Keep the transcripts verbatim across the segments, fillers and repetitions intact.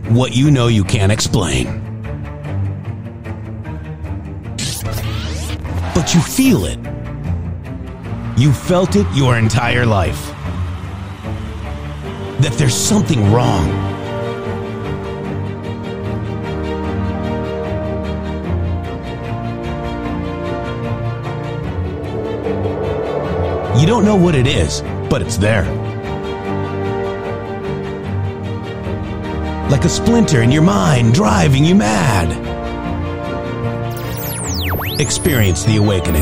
what you know you can't explain. But you feel it. You felt it your entire life. That there's something wrong. You don't know what it is, but it's there. Like a splinter in your mind, driving you mad. Experience the awakening.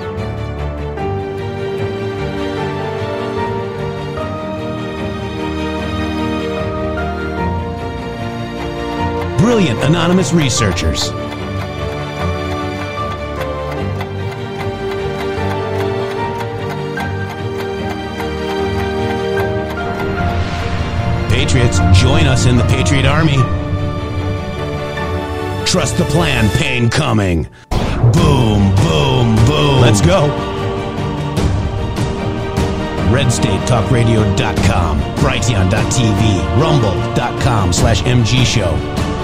Brilliant anonymous researchers. Patriots, join us in the Patriot Army. Trust the plan, pain coming. Boom, boom, boom. Let's go. red state talk radio dot com, Brighteon dot t v, rumble dot com slash M G show.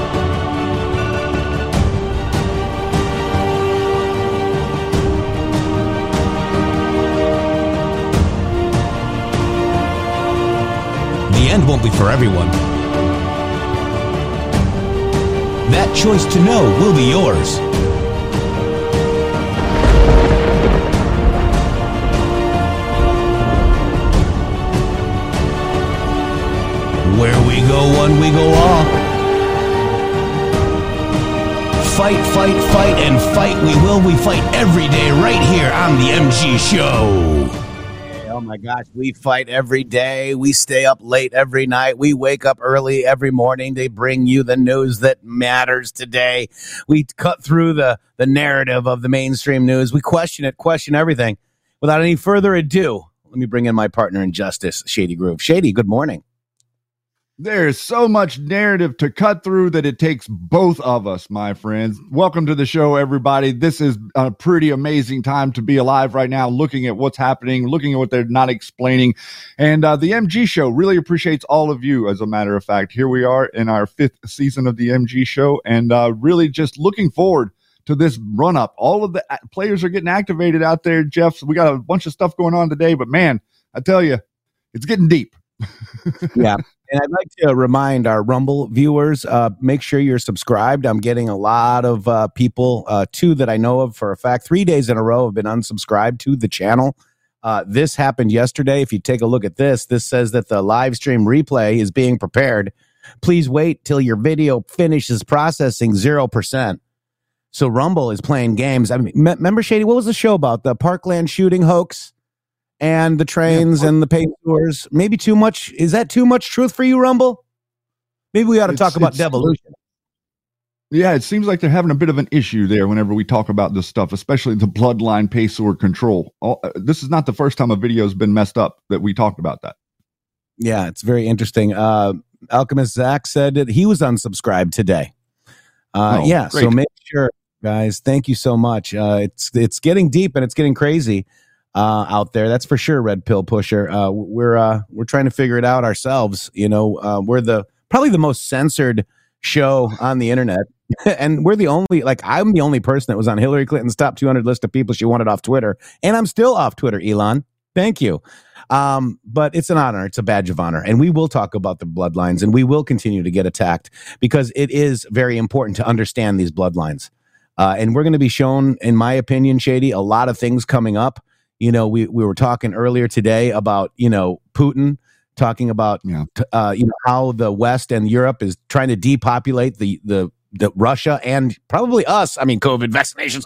The end won't be for everyone. That choice to know will be yours. Where we go one, we go all. Fight, fight, fight, and fight we will. We fight every day right here on the M G Show. Oh my gosh, we fight every day. We stay up late every night. We wake up early every morning to bring you the news that matters today. We cut through the, the narrative of the mainstream news. We question it, question everything. Without any further ado, let me bring in my partner in justice, Shady Groove. Shady, good morning. There's so much narrative to cut through that it takes both of us, my friends. Welcome to the show, everybody. This is a pretty amazing time to be alive right now, looking at what's happening, looking at what they're not explaining. And uh, the M G Show really appreciates all of you, as a matter of fact. Here we are in our fifth season of the M G Show, and uh, really just looking forward to this run-up. All of the players are getting activated out there, Jeff. We got a bunch of stuff going on today, but man, I tell you, it's getting deep. Yeah. And I'd like to remind our Rumble viewers, uh, make sure you're subscribed. I'm getting a lot of uh, people, uh, two that I know of for a fact, three days in a row have been unsubscribed to the channel. Uh, this happened yesterday. If you take a look at this, this says that the live stream replay is being prepared. Please wait till your video finishes processing zero percent. So Rumble is playing games. I mean, me- remember, Shady, what was the show about? The Parkland shooting hoax? And the trains yeah. and the pay tours. Maybe too much. Is that too much truth for you, Rumble? Maybe we ought to it's, talk about devolution. Yeah, it seems like they're having a bit of an issue there whenever we talk about this stuff, especially the bloodline pacer control. All, uh, this is not the first time a video has been messed up that we talked about that. Yeah, it's very interesting. Uh, Alchemist Zach said that he was unsubscribed today. Uh, oh, yeah, great. So make sure, guys. Thank you so much. Uh, it's it's getting deep and it's getting crazy. Uh, out there, that's for sure. Red Pill Pusher. Uh, we're uh, we're trying to figure it out ourselves. You know, uh, we're the probably the most censored show on the internet, and we're the only. Like, I'm the only person that was on Hillary Clinton's top two hundred list of people she wanted off Twitter, and I'm still off Twitter. Elon, thank you. Um, but it's an honor. It's a badge of honor, and we will talk about the bloodlines, and we will continue to get attacked because it is very important to understand these bloodlines. Uh, and we're going to be shown, in my opinion, Shady, a lot of things coming up. You know, we, we were talking earlier today about, you know, Putin talking about, yeah. uh, you know, how the West and Europe is trying to depopulate the, the, the Russia and probably us. I mean, COVID vaccinations.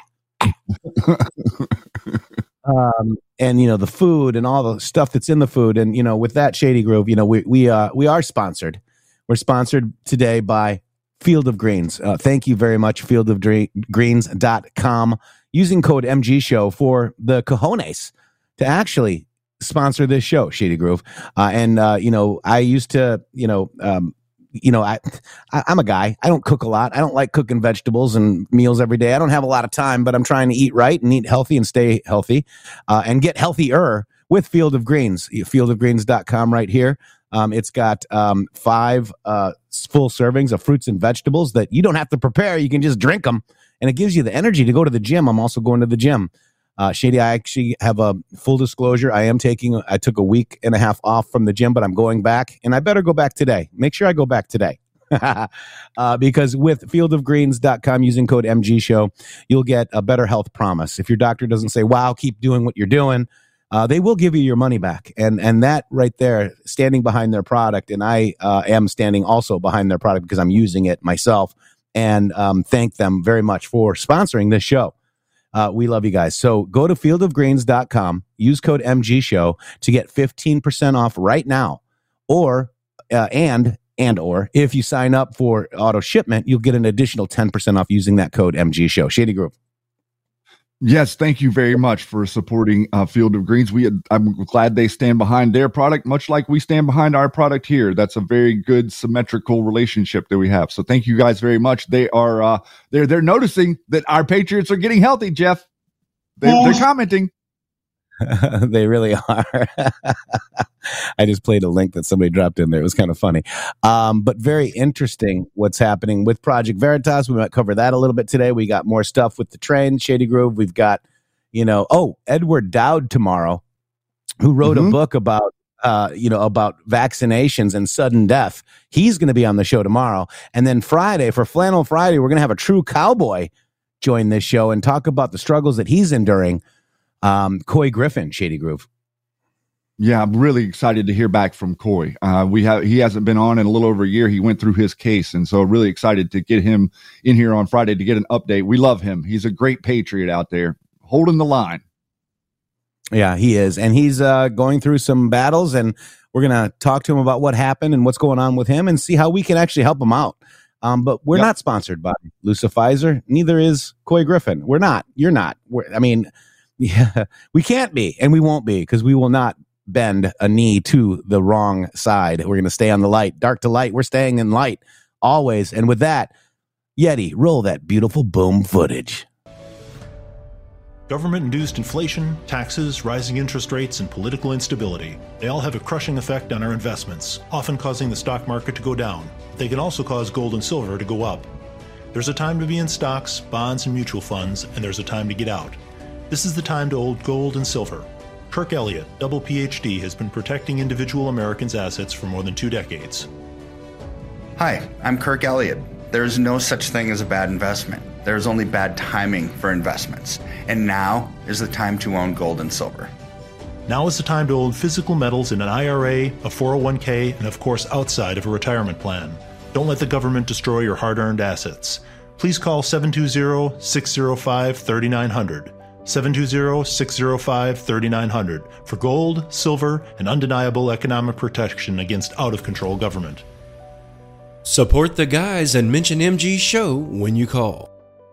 um, and, you know, the food and all the stuff that's in the food. And, you know, with that, Shady Grove, you know, we, we, uh, we are sponsored. We're sponsored today by Field of Greens. Uh, thank you very much, field of greens dot com. Using code M G Show for the cojones to actually sponsor this show, Shady Groove. Uh, and, uh, you know, I used to, you know, um, you know, I, I, I'm a guy. I don't cook a lot. I don't like cooking vegetables and meals every day. I don't have a lot of time, but I'm trying to eat right and eat healthy and stay healthy uh, and get healthier with Field of Greens, field of greens dot com right here. Um, it's got um, five uh, full servings of fruits and vegetables that you don't have to prepare. You can just drink them, and it gives you the energy to go to the gym. I'm also going to the gym. Uh, Shady, I actually have a full disclosure. I am taking, I took a week and a half off from the gym, but I'm going back, and I better go back today. Make sure I go back today. uh, because with field of greens dot com, using code M G show, you'll get a better health promise. If your doctor doesn't say, wow, keep doing what you're doing, uh, they will give you your money back. And and that right there, standing behind their product, and I uh, am standing also behind their product because I'm using it myself, and um, thank them very much for sponsoring this show. Uh, we love you guys. So go to field of greens dot com, use code M G show to get fifteen percent off right now. Or, uh, and, and, or if you sign up for auto shipment, you'll get an additional ten percent off using that code M G show. Shady Groove. Yes, thank you very much for supporting uh, Field of Greens. We, I'm glad they stand behind their product, much like we stand behind our product here. That's a very good symmetrical relationship that we have. So thank you guys very much. They are uh, they're they're noticing that our Patriots are getting healthy, Jeff. They, they're commenting. They really are. I just played a link that somebody dropped in there. It was kind of funny. Um, but very interesting what's happening with Project Veritas. We might cover that a little bit today. We got more stuff with the train, Shady Groove. We've got, you know, oh, Edward Dowd tomorrow, who wrote mm-hmm. a book about, uh, you know, about vaccinations and sudden death. He's going to be on the show tomorrow. And then Friday, for Flannel Friday, we're going to have a true cowboy join this show and talk about the struggles that he's enduring. Um, Coy Griffin, Shady Groove. Yeah, I'm really excited to hear back from Coy. Uh, we have he hasn't been on in a little over a year. He went through his case, and so really excited to get him in here on Friday to get an update. We love him. He's a great patriot out there, holding the line. Yeah, he is, and he's uh, going through some battles, and we're gonna talk to him about what happened and what's going on with him, and see how we can actually help him out. Um, but we're yep. not sponsored by Lucifizer. Neither is Coy Griffin. We're not. You're not. We're, I mean. Yeah, we can't be, and we won't be, because we will not bend a knee to the wrong side. We're going to stay on the light, dark to light. We're staying in light always. And with that, Yeti, roll that beautiful boom footage. Government-induced inflation, taxes, rising interest rates, and political instability. They all have a crushing effect on our investments, often causing the stock market to go down. They can also cause gold and silver to go up. There's a time to be in stocks, bonds, and mutual funds, and there's a time to get out. This is the time to hold gold and silver. Kirk Elliott, double P H D, has been protecting individual Americans' assets for more than two decades. Hi, I'm Kirk Elliott. There is no such thing as a bad investment. There is only bad timing for investments. And now is the time to own gold and silver. Now is the time to own physical metals in an I R A, a four oh one k, and of course outside of a retirement plan. Don't let the government destroy your hard-earned assets. Please call seven two zero, six zero five, three nine zero zero. seven two zero, six zero five, three nine zero zero for gold, silver, and undeniable economic protection against out-of-control government. Support the guys and mention M G Show when you call.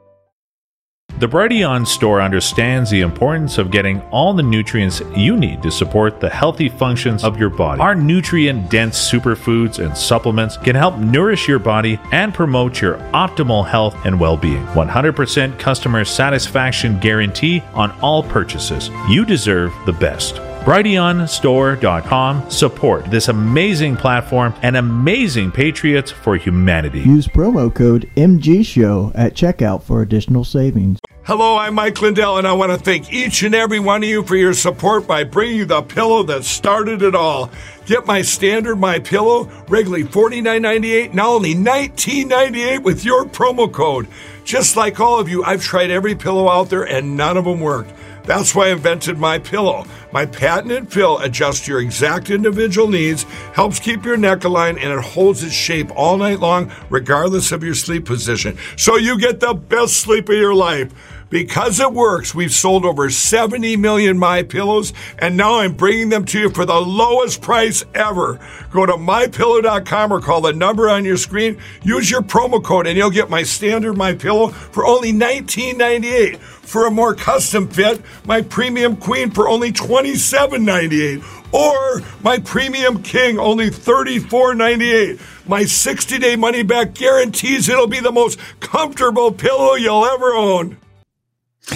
The Brighteon store understands the importance of getting all the nutrients you need to support the healthy functions of your body. Our nutrient-dense superfoods and supplements can help nourish your body and promote your optimal health and well-being. one hundred percent customer satisfaction guarantee on all purchases. You deserve the best. Brighteon store dot com. Support this amazing platform and amazing patriots for humanity. Use promo code M G show at checkout for additional savings. Hello, I'm Mike Lindell, and I want to thank each and every one of you for your support by bringing you the pillow that started it all. Get my standard My Pillow, regularly forty-nine ninety-eight, now only nineteen ninety-eight with your promo code. Just like all of you, I've tried every pillow out there, and none of them worked. That's why I invented My Pillow. My patented fill adjusts your exact individual needs, helps keep your neck aligned, and it holds its shape all night long, regardless of your sleep position. So you get the best sleep of your life. Because it works, we've sold over seventy million My Pillows, and now I'm bringing them to you for the lowest price ever. Go to my pillow dot com or call the number on your screen. Use your promo code, and you'll get my standard My Pillow for only nineteen ninety-eight. For a more custom fit, my Premium Queen for only twenty-seven ninety-eight. Or my Premium King, only thirty-four ninety-eight. My sixty-day money-back guarantees it'll be the most comfortable pillow you'll ever own.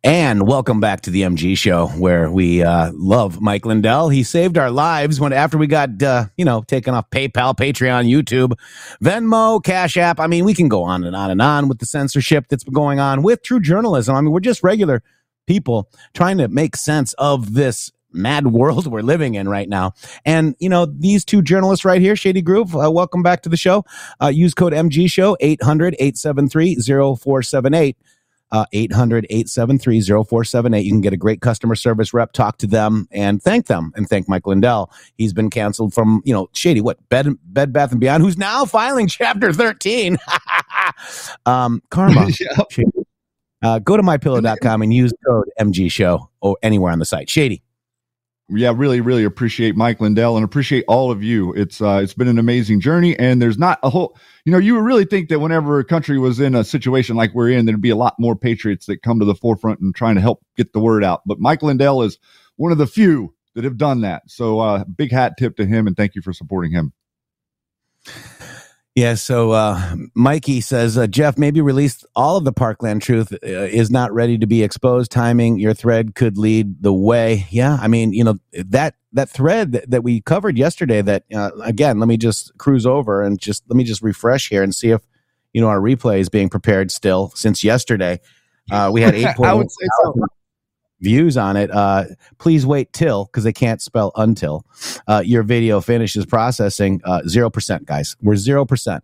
And welcome back to the M G Show, where we uh, love Mike Lindell. He saved our lives when after we got, uh, you know, taken off PayPal, Patreon, YouTube, Venmo, Cash App. I mean, we can go on and on and on with the censorship that's been going on with true journalism. I mean, we're just regular people trying to make sense of this mad world we're living in right now. And, you know, these two journalists right here, Shady Groove, uh, welcome back to the show. Uh, use code M G Show, eight hundred, eight seven three, zero four seven eight. Uh, eight hundred, eight seven three, zero four seven eight. You can get a great customer service rep, talk to them, and thank them, and thank Mike Lindell. He's been canceled from, you know, Shady, what, Bed, Bed Bath and Beyond, who's now filing Chapter thirteen. um, Karma. Yep. Shady. Uh, go to my pillow dot com and use code M G Show or anywhere on the site. Shady. Yeah, really, really appreciate Mike Lindell and appreciate all of you. It's uh, it's been an amazing journey, and there's not a whole, you know, you would really think that whenever a country was in a situation like we're in, there'd be a lot more patriots that come to the forefront and trying to help get the word out. But Mike Lindell is one of the few that have done that. So uh, big hat tip to him, and thank you for supporting him. Yeah, so uh, Mikey says, uh, Jeff, maybe release all of the Parkland truth uh, is not ready to be exposed. Timing, your thread could lead the way. Yeah, I mean, you know, that that thread that, that we covered yesterday that, uh, again, let me just cruise over and just let me just refresh here and see if, you know, our replay is being prepared still since yesterday. Uh, we had eight point eight views on it. Uh, please wait till, because they can't spell until uh, your video finishes processing. Uh, zero percent, guys. We're zero percent.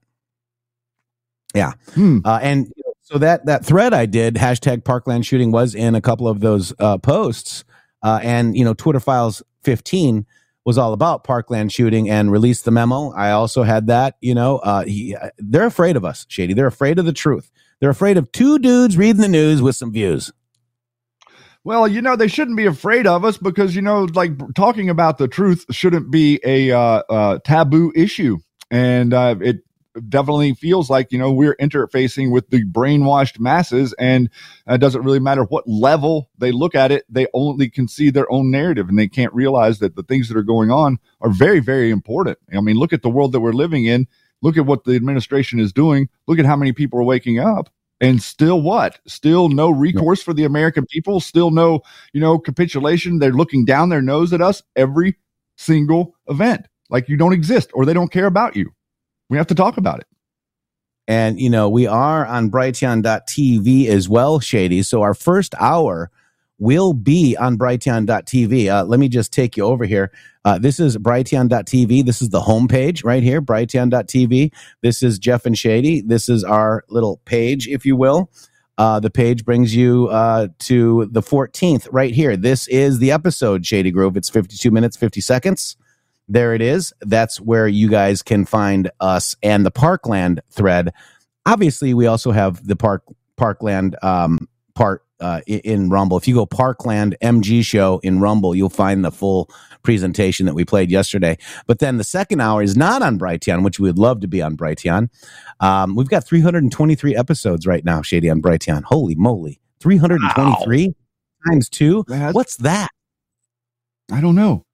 Yeah. Hmm. Uh, and so that, that thread I did, hashtag Parkland shooting, was in a couple of those uh, posts. Uh, and, you know, Twitter Files fifteen was all about Parkland shooting and released the memo. I also had that, you know, uh, he, they're afraid of us, Shady. They're afraid of the truth. They're afraid of two dudes reading the news with some views. Well, you know, they shouldn't be afraid of us because, you know, like talking about the truth shouldn't be a uh, uh, taboo issue. And uh, it definitely feels like, you know, we're interfacing with the brainwashed masses, and it doesn't really matter what level they look at it. They only can see their own narrative, and they can't realize that the things that are going on are very, very important. I mean, look at the world that we're living in. Look at what the administration is doing. Look at how many people are waking up. And still what? Still no recourse for the American people. Still no, you know, capitulation. They're looking down their nose at us every single event. Like you don't exist or they don't care about you. We have to talk about it. And, you know, we are on Brighteon dot T V as well, Shady. So our first hour will be on Brighteon dot T V. Uh, let me just take you over here. Uh, this is Brighteon dot T V. This is the homepage right here, Brighteon dot T V. This is Jeff and Shady. This is our little page, if you will. Uh, the page brings you uh, to the fourteenth right here. This is the episode, Shady Grove. It's fifty-two minutes, fifty seconds. There it is. That's where you guys can find us and the Parkland thread. Obviously, we also have the Park Parkland um, part uh, in Rumble. If you go Parkland M G Show in Rumble, you'll find the full presentation that we played yesterday. But then the second hour is not on Brighteon, which we would love to be on Brighteon. Um, we've got three hundred twenty-three episodes right now, Shady, on Brighteon. Holy moly. three hundred twenty-three wow. times two? That's, What's that? I don't know.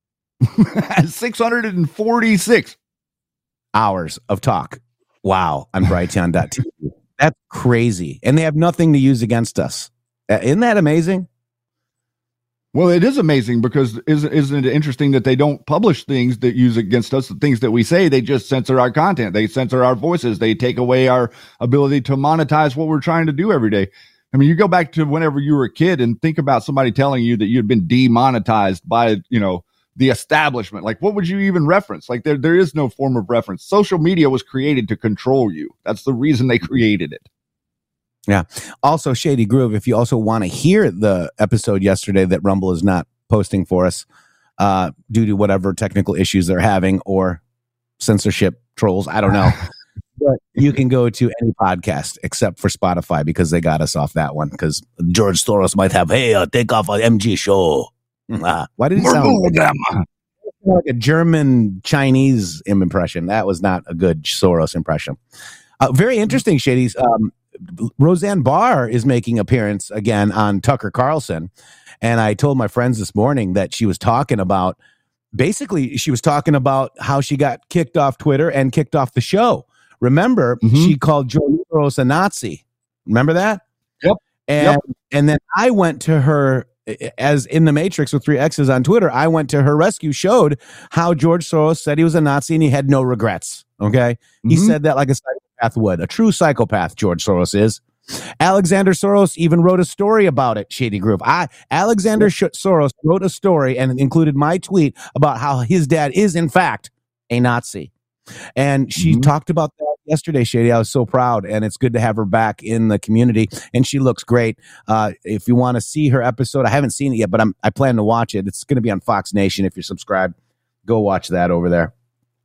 six hundred forty-six hours of talk. Wow. On Brighteon dot T V. That's crazy. And they have nothing to use against us. Uh, isn't that amazing? Well, it is amazing because isn't, isn't it interesting that they don't publish things that use against us, the things that we say? They just censor our content. They censor our voices. They take away our ability to monetize what we're trying to do every day. I mean, you go back to whenever you were a kid and think about somebody telling you that you'd been demonetized by, you know, the establishment. Like, what would you even reference? Like, there, there is no form of reference. Social media was created to control you. That's the reason they created it. Yeah. Also, Shady Groove, if you also want to hear the episode yesterday that Rumble is not posting for us uh, due to whatever technical issues they're having or censorship trolls, I don't know. But you can go to any podcast except for Spotify because they got us off that one because George Soros might have, hey, uh, take off an M G show. Uh, why did it sound like, like a German Chinese impression? That was not a good Soros impression. Uh, very interesting, Shadys. Um, Roseanne Barr is making appearance again on Tucker Carlson. And I told my friends this morning that she was talking about, basically, she was talking about how she got kicked off Twitter and kicked off the show. Remember, mm-hmm. she called Joe Soros a Nazi. Remember that? Yep. And yep. and then I went to her, as in the Matrix with three X's on Twitter, I went to her rescue, showed how George Soros said he was a Nazi and he had no regrets. Okay. Mm-hmm. He said that like a psychopath would. A true psychopath, George Soros is. Alexander Soros even wrote a story about it, Shady Groove. I, Alexander Sh- Soros wrote a story and included my tweet about how his dad is, in fact, a Nazi. And she mm-hmm. talked about that yesterday, Shady. I was so proud, and it's good to have her back in the community, and she looks great. Uh, if you want to see her episode, I haven't seen it yet, but I'm, I plan to watch it. It's going to be on Fox Nation. If you're subscribed, go watch that over there.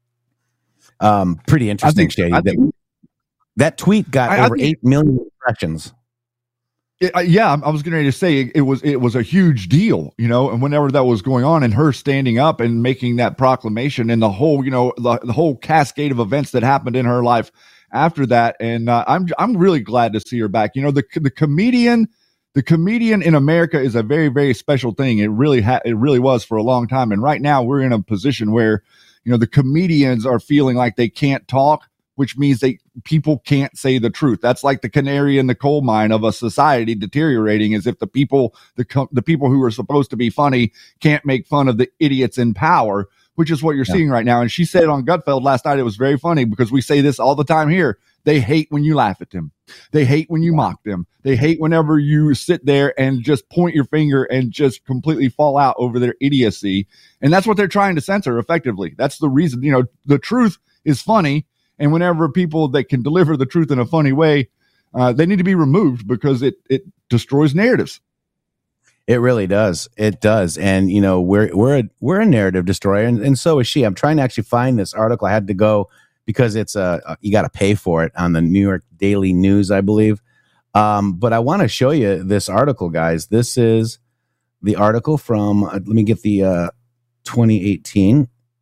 Um, pretty interesting, think, Shady. Think, that tweet got I, over I think, eight million impressions. It, uh, yeah, I was getting ready to say it, it was it was a huge deal, you know, and whenever that was going on and her standing up and making that proclamation and the whole, you know, the, the whole cascade of events that happened in her life after that. And uh, I'm I'm really glad to see her back. You know, the the comedian, the comedian in America is a very, very special thing. It really ha- it really was for a long time. And right now we're in a position where, you know, the comedians are feeling like they can't talk, which means they people can't say the truth. That's like the canary in the coal mine of a society deteriorating, as if the people, the the people who are supposed to be funny can't make fun of the idiots in power, which is what you're yeah. seeing right now. And she said on Gutfeld last night, it was very funny because we say this all the time here. They hate when you laugh at them. They hate when you mock them. They hate whenever you sit there and just point your finger and just completely fall out over their idiocy. And that's what they're trying to censor effectively. That's the reason, you know, the truth is funny. And whenever people that can deliver the truth in a funny way, uh, they need to be removed because it it destroys narratives. It really does. It does. And, you know, we're we're a, we're a narrative destroyer, and, and so is she. I'm trying to actually find this article. I had to go because it's a, a you got to pay for it on the New York Daily News, I believe. Um, but I want to show you this article, guys. This is the article from, uh, let me get the uh, twenty eighteen.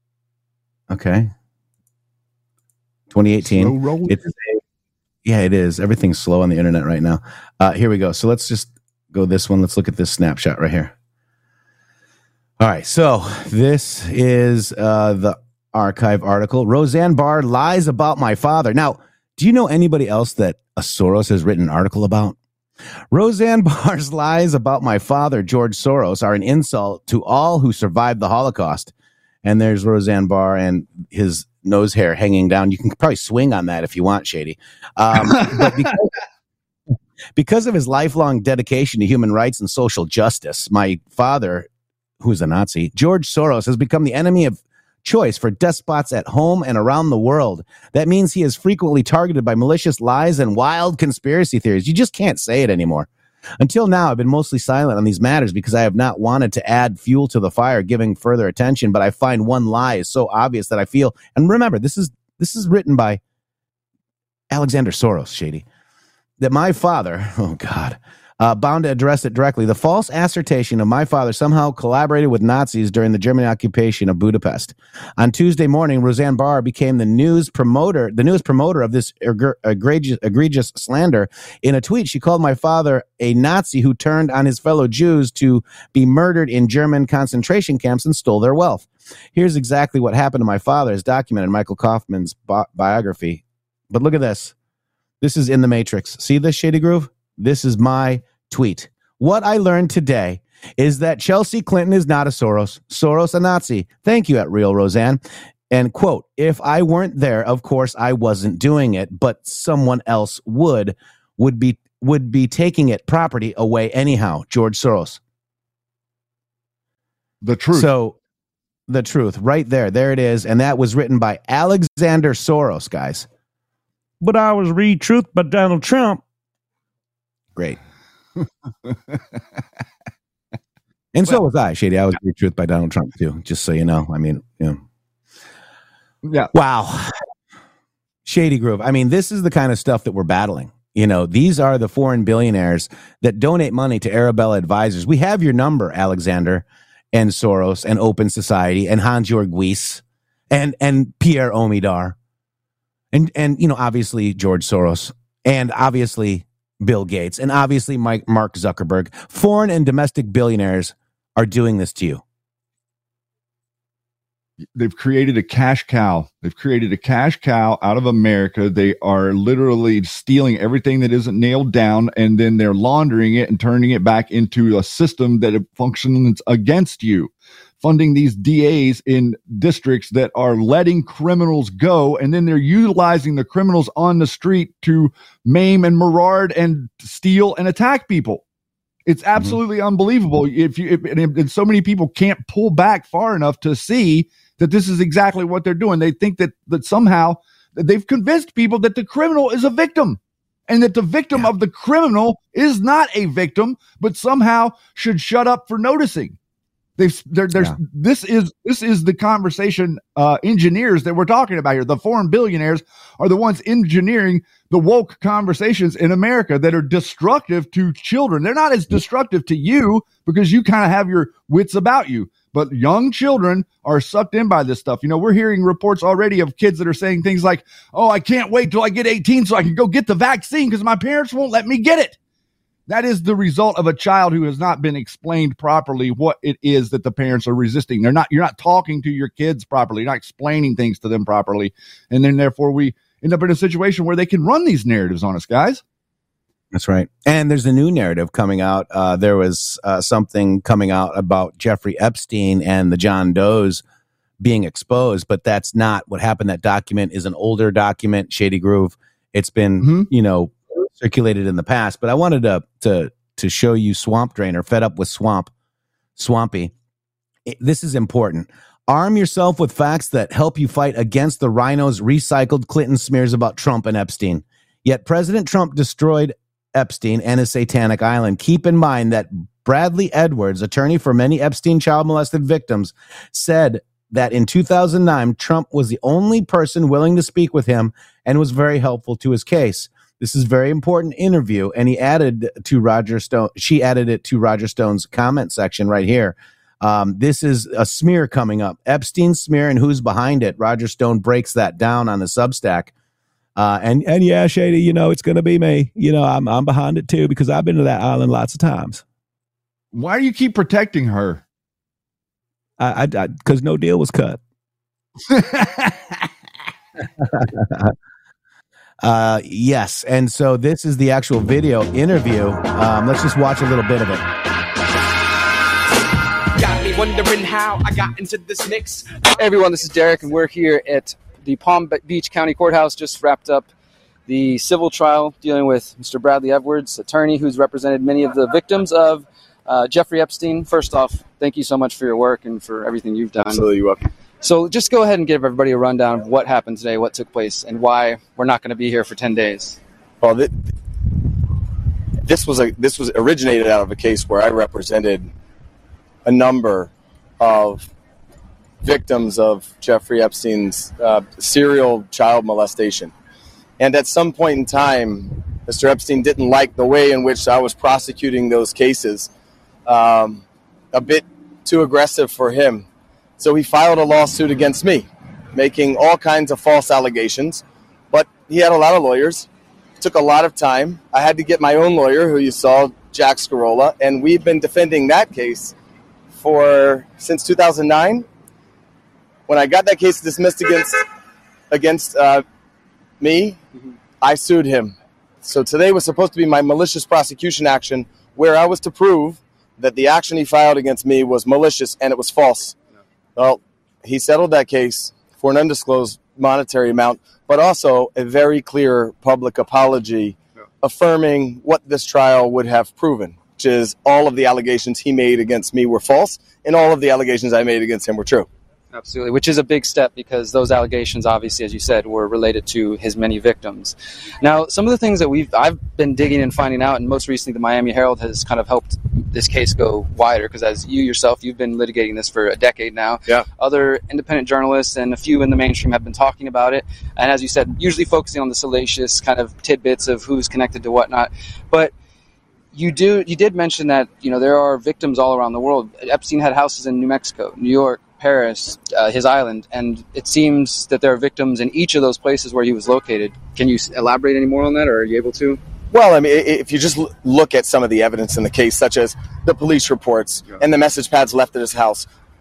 Okay. twenty eighteen. It's a, yeah, it is. Everything's slow on the internet right now. Uh, here we go. So let's just go this one. Let's look at this snapshot right here. All right. So this is uh, the archive article. Roseanne Barr lies about my father. Now, do you know anybody else that a Soros has written an article about? Roseanne Barr's lies about my father, George Soros, are an insult to all who survived the Holocaust. And there's Roseanne Barr and his nose hair hanging down. You can probably swing on that if you want, Shady. Um, but because, because of his lifelong dedication to human rights and social justice, my father, who's a Nazi, George Soros, has become the enemy of choice for despots at home and around the world. That means he is frequently targeted by malicious lies and wild conspiracy theories. You just can't say it anymore. Until now, I've been mostly silent on these matters because I have not wanted to add fuel to the fire, giving further attention. But I find one lie is so obvious that I feel, and remember, this is this is written by Alexander Soros, Shady, that my father, oh God, uh, bound to address it directly. The false assertion of my father somehow collaborated with Nazis during the German occupation of Budapest. On Tuesday morning, Roseanne Barr became the news promoter, the newest promoter of this egregious, egregious slander. In a tweet, she called my father a Nazi who turned on his fellow Jews to be murdered in German concentration camps and stole their wealth. Here's exactly what happened to my father, as documented in Michael Kaufman's bi- biography. But look at this. This is in the Matrix. See this, Shady Groove? This is my tweet. What I learned today is that Chelsea Clinton is not a Soros. Soros a Nazi. Thank you, at Real Roseanne. And quote, if I weren't there, of course I wasn't doing it, but someone else would, would be, would be taking it property away anyhow. George Soros. The truth. So the truth right there. There it is. And that was written by Alexander Soros, guys. But I was read truth by Donald Trump. Great. And so well, was I, Shady. I was read truth by Donald Trump too, just so you know. I mean, you know. Yeah. Wow. Shady Groove. I mean, this is the kind of stuff that we're battling. You know, these are the foreign billionaires that donate money to Arabella Advisors. We have your number, Alexander and Soros and Open Society and Hans-Jörg Wyss and and Pierre Omidyar. And, and you know, obviously George Soros and obviously Bill Gates and obviously Mike, Mark Zuckerberg. Foreign and domestic billionaires are doing this to you. they've created a cash cow. They've created a cash cow out of America. They are literally stealing everything that isn't nailed down, and then they're laundering it and turning it back into a system that functions against you. Funding these D As in districts that are letting criminals go, and then they're utilizing the criminals on the street to maim and maraud and steal and attack people. It's absolutely mm-hmm. unbelievable. If you if, and, and so many people can't pull back far enough to see that this is exactly what they're doing. They think that that somehow they've convinced people that the criminal is a victim, and that the victim yeah. of the criminal is not a victim, but somehow should shut up for noticing. They've there, there's yeah. this is this is the conversation uh, engineers that we're talking about here. The foreign billionaires are the ones engineering the woke conversations in America that are destructive to children. They're not as destructive to you because you kind of have your wits about you, but young children are sucked in by this stuff. You know, we're hearing reports already of kids that are saying things like, "Oh, I can't wait till I get eighteen so I can go get the vaccine because my parents won't let me get it." That is the result of a child who has not been explained properly what it is that the parents are resisting. They're not, you're not talking to your kids properly. You're not explaining things to them properly. And then therefore we end up in a situation where they can run these narratives on us, guys. That's right. And there's a new narrative coming out. Uh, there was uh, something coming out about Jeffrey Epstein and the John Does being exposed, but that's not what happened. That document is an older document, Shady Groove. It's been, mm-hmm. you know, circulated in the past, but I wanted to to to show you Swamp Drainer, Fed Up with Swamp, Swampy. It, this is important. Arm yourself with facts that help you fight against the rhinos' recycled Clinton smears about Trump and Epstein. Yet President Trump destroyed Epstein and his satanic island. Keep in mind that Bradley Edwards, attorney for many Epstein child molested victims, said that in two thousand nine, Trump was the only person willing to speak with him and was very helpful to his case. This is a very important interview, and he added to Roger Stone. She added it to Roger Stone's comment section right here. Um, this is a smear coming up. Epstein's smear and who's behind it. Roger Stone breaks that down on the Substack. Uh, and and yeah, Shady, you know, it's going to be me. You know, I'm I'm behind it too because I've been to that island lots of times. Why do you keep protecting her? I because no deal was cut. Uh, yes. And so this is the actual video interview. Um, let's just watch a little bit of it. Got me wondering how I got into this mix. Hey everyone, this is Derek, and we're here at the Palm Beach County Courthouse. Just wrapped up the civil trial dealing with Mister Bradley Edwards, attorney who's represented many of the victims of uh, Jeffrey Epstein. First off, thank you so much for your work and for everything you've done. Absolutely, you're welcome. So just go ahead and give everybody a rundown of what happened today, what took place, and why we're not going to be here for ten days. Well, th- this was a this was originated out of a case where I represented a number of victims of Jeffrey Epstein's uh, serial child molestation. And at some point in time, Mister Epstein didn't like the way in which I was prosecuting those cases, um, a bit too aggressive for him. So he filed a lawsuit against me, making all kinds of false allegations. But he had a lot of lawyers. It took a lot of time. I had to get my own lawyer, who you saw, Jack Scarola, and we've been defending that case for since two thousand nine. When I got that case dismissed against against uh, me, mm-hmm. I sued him. So today was supposed to be my malicious prosecution action, where I was to prove that the action he filed against me was malicious and it was false. Well, he settled that case for an undisclosed monetary amount, but also a very clear public apology yeah. affirming what this trial would have proven, which is all of the allegations he made against me were false, and all of the allegations I made against him were true. Absolutely, which is a big step because those allegations, obviously, as you said, were related to his many victims. Now, some of the things that we've I've been digging and finding out, and most recently the Miami Herald has kind of helped this case go wider because as you yourself, you've been litigating this for a decade now. Yeah. Other independent journalists and a few in the mainstream have been talking about it. And as you said, usually focusing on the salacious kind of tidbits of who's connected to whatnot. But You do. You did mention that, you know, there are victims all around the world. Epstein had houses in New Mexico, New York, Paris, uh, his island, and it seems that there are victims in each of those places where he was located. Can you elaborate any more on that, or are you able to? Well, I mean, if you just look at some of the evidence in the case, such as the police reports yeah. and the message pads left at his house,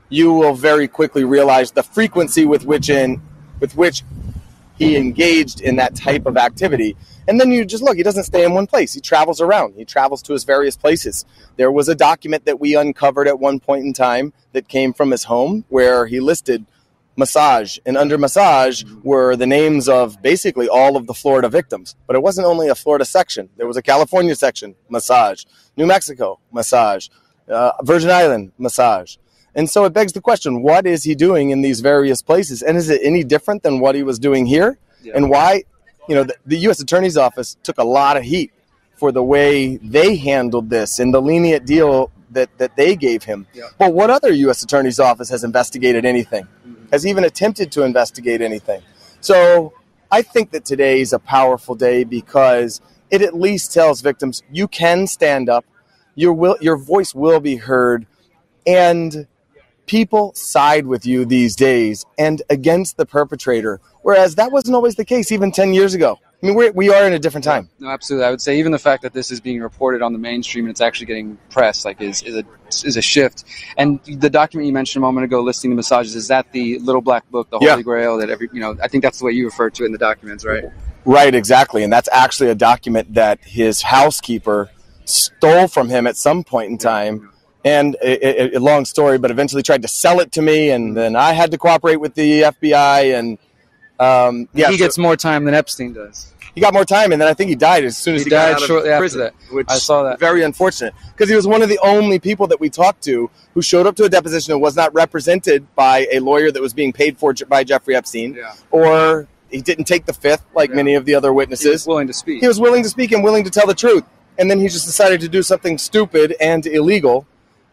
you will very quickly realize the frequency with which in with which he engaged in that type of activity. And then you just look, he doesn't stay in one place. He travels around. He travels to his various places. There was a document that we uncovered at one point in time that came from his home where he listed massage. And under massage were the names of basically all of the Florida victims. But it wasn't only a Florida section. There was a California section, massage. New Mexico, massage. Uh, Virgin Island, massage. And so it begs the question, what is he doing in these various places? And is it any different than what he was doing here? Yeah. And why, you know, the, the U S Attorney's Office took a lot of heat for the way they handled this and the lenient deal that, that they gave him. Yeah. But what other U S Attorney's Office has investigated anything? Mm-hmm. Has even attempted to investigate anything? So I think that today is a powerful day because it at least tells victims you can stand up, your will, your voice will be heard, and people side with you these days and against the perpetrator, whereas that wasn't always the case even ten years ago. I mean, we're, we are in a different time. No, absolutely. I would say even the fact that this is being reported on the mainstream and it's actually getting pressed, like, is is a is a shift. And the document you mentioned a moment ago, listing the massages, is that the little black book, the Holy yeah. Grail? That every you know, I think that's the way you refer to it in the documents, right? Right, exactly. And that's actually a document that his housekeeper stole from him at some point in time. And a, a, a long story, but eventually tried to sell it to me, and then I had to cooperate with the F B I. And um, yeah, he gets so, more time than Epstein does. He got more time, and then I think he died as soon as he, he died got out shortly of after prison, that. Which I saw that. Very unfortunate, because he was one of the only people that we talked to who showed up to a deposition and was not represented by a lawyer that was being paid for by Jeffrey Epstein, yeah. or he didn't take the fifth like yeah. many of the other witnesses. He was willing to speak. He was willing to speak and willing to tell the truth, and then he just decided to do something stupid and illegal.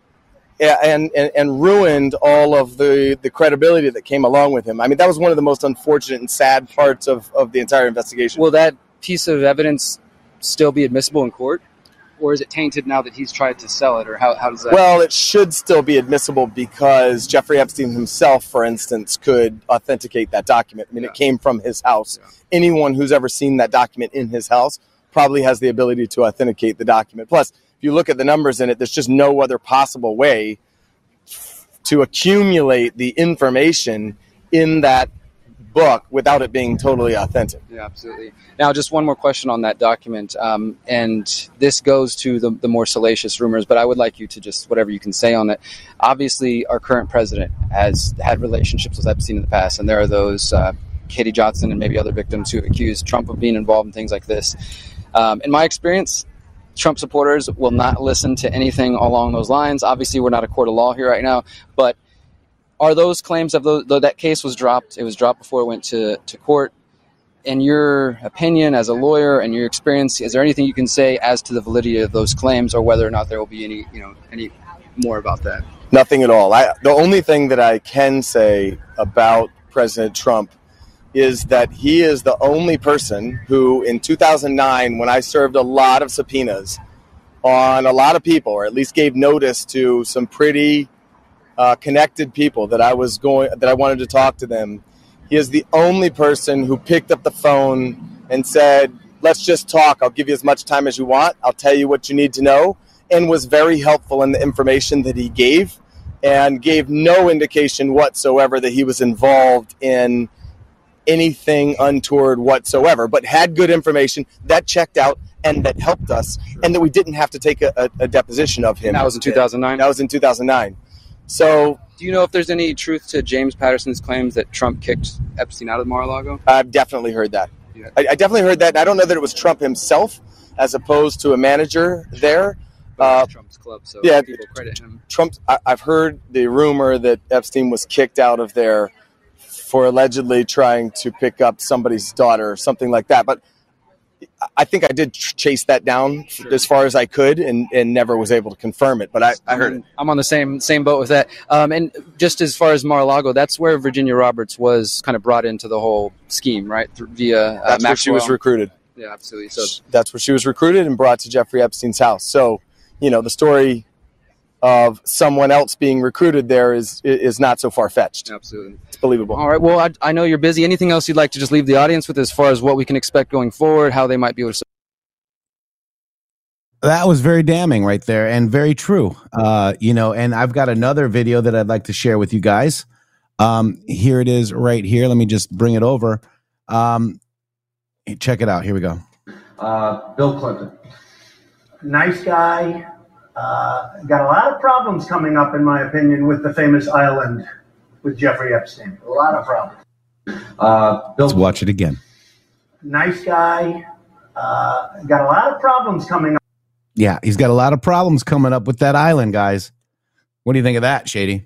And, and and ruined all of the, the credibility that came along with him. I mean, that was one of the most unfortunate and sad parts of, of the entire investigation. Will that piece of evidence still be admissible in court? Or is it tainted now that he's tried to sell it? Or how, how does that... Well, it should still be admissible because Jeffrey Epstein himself, for instance, could authenticate that document. I mean, yeah. it came from his house. Yeah. Anyone who's ever seen that document in his house probably has the ability to authenticate the document. Plus, if you look at the numbers in it, there's just no other possible way to accumulate the information in that book without it being totally authentic. Yeah, absolutely. Now, just one more question on that document, um, and this goes to the, the more salacious rumors, but I would like you to just, whatever you can say on it. Obviously, our current president has had relationships with Epstein in the past, and there are those, uh, Katie Johnson and maybe other victims who accuse Trump of being involved in things like this. Um, in my experience, Trump supporters will not listen to anything along those lines. Obviously, we're not a court of law here right now, but are those claims of those, though that case was dropped, it was dropped before it went to, to court. In your opinion as a lawyer and your experience, is there anything you can say as to the validity of those claims or whether or not there will be any, you know, any more about that? Nothing at all. I, the only thing that I can say about President Trump is that he is the only person who, in two thousand nine, when I served a lot of subpoenas on a lot of people, or at least gave notice to some pretty uh, connected people that I was going, that I wanted to talk to them, he is the only person who picked up the phone and said, "Let's just talk. I'll give you as much time as you want. I'll tell you what you need to know," and was very helpful in the information that he gave, and gave no indication whatsoever that he was involved in anything untoward whatsoever, but had good information that checked out and that helped us, sure. and that we didn't have to take a, a, a deposition of him. And that was in two thousand nine? That was in two thousand nine. So, do you know if there's any truth to James Patterson's claims that Trump kicked Epstein out of Mar-a-Lago? I've definitely heard that. Yeah. I, I definitely heard that. I don't know that it was Trump himself as opposed to a manager there. Uh, Trump's club, so yeah, people credit him. Trump. I, I've heard the rumor that Epstein was kicked out of there for allegedly trying to pick up somebody's daughter or something like that. But I think I did chase that down sure. as far as I could and, and never was able to confirm it. But I, I heard it. I'm on the same same boat with that. Um, and just as far as Mar-a-Lago, that's where Virginia Roberts was kind of brought into the whole scheme, right? Th- via uh, That's Maxwell. where she was recruited. Yeah, absolutely. So that's where she was recruited and brought to Jeffrey Epstein's house. So, you know, the story of someone else being recruited there is is not so far-fetched. Absolutely. It's believable. All right. Well, I, I know you're busy. Anything else you'd like to just leave the audience with as far as what we can expect going forward, how they might be able to... That was very damning right there and very true. Uh, you know, and I've got another video that I'd like to share with you guys. Um, here it is right here. Let me just bring it over. Um, check it out. Here we go. Uh, Bill Clinton. Nice guy. Uh, got a lot of problems coming up, in my opinion, with the famous island with Jeffrey Epstein. A lot of problems. Uh, Bill Let's watch it again. Nice guy. Uh, got a lot of problems coming up. Yeah, he's got a lot of problems coming up with that island, guys. What do you think of that, Shady?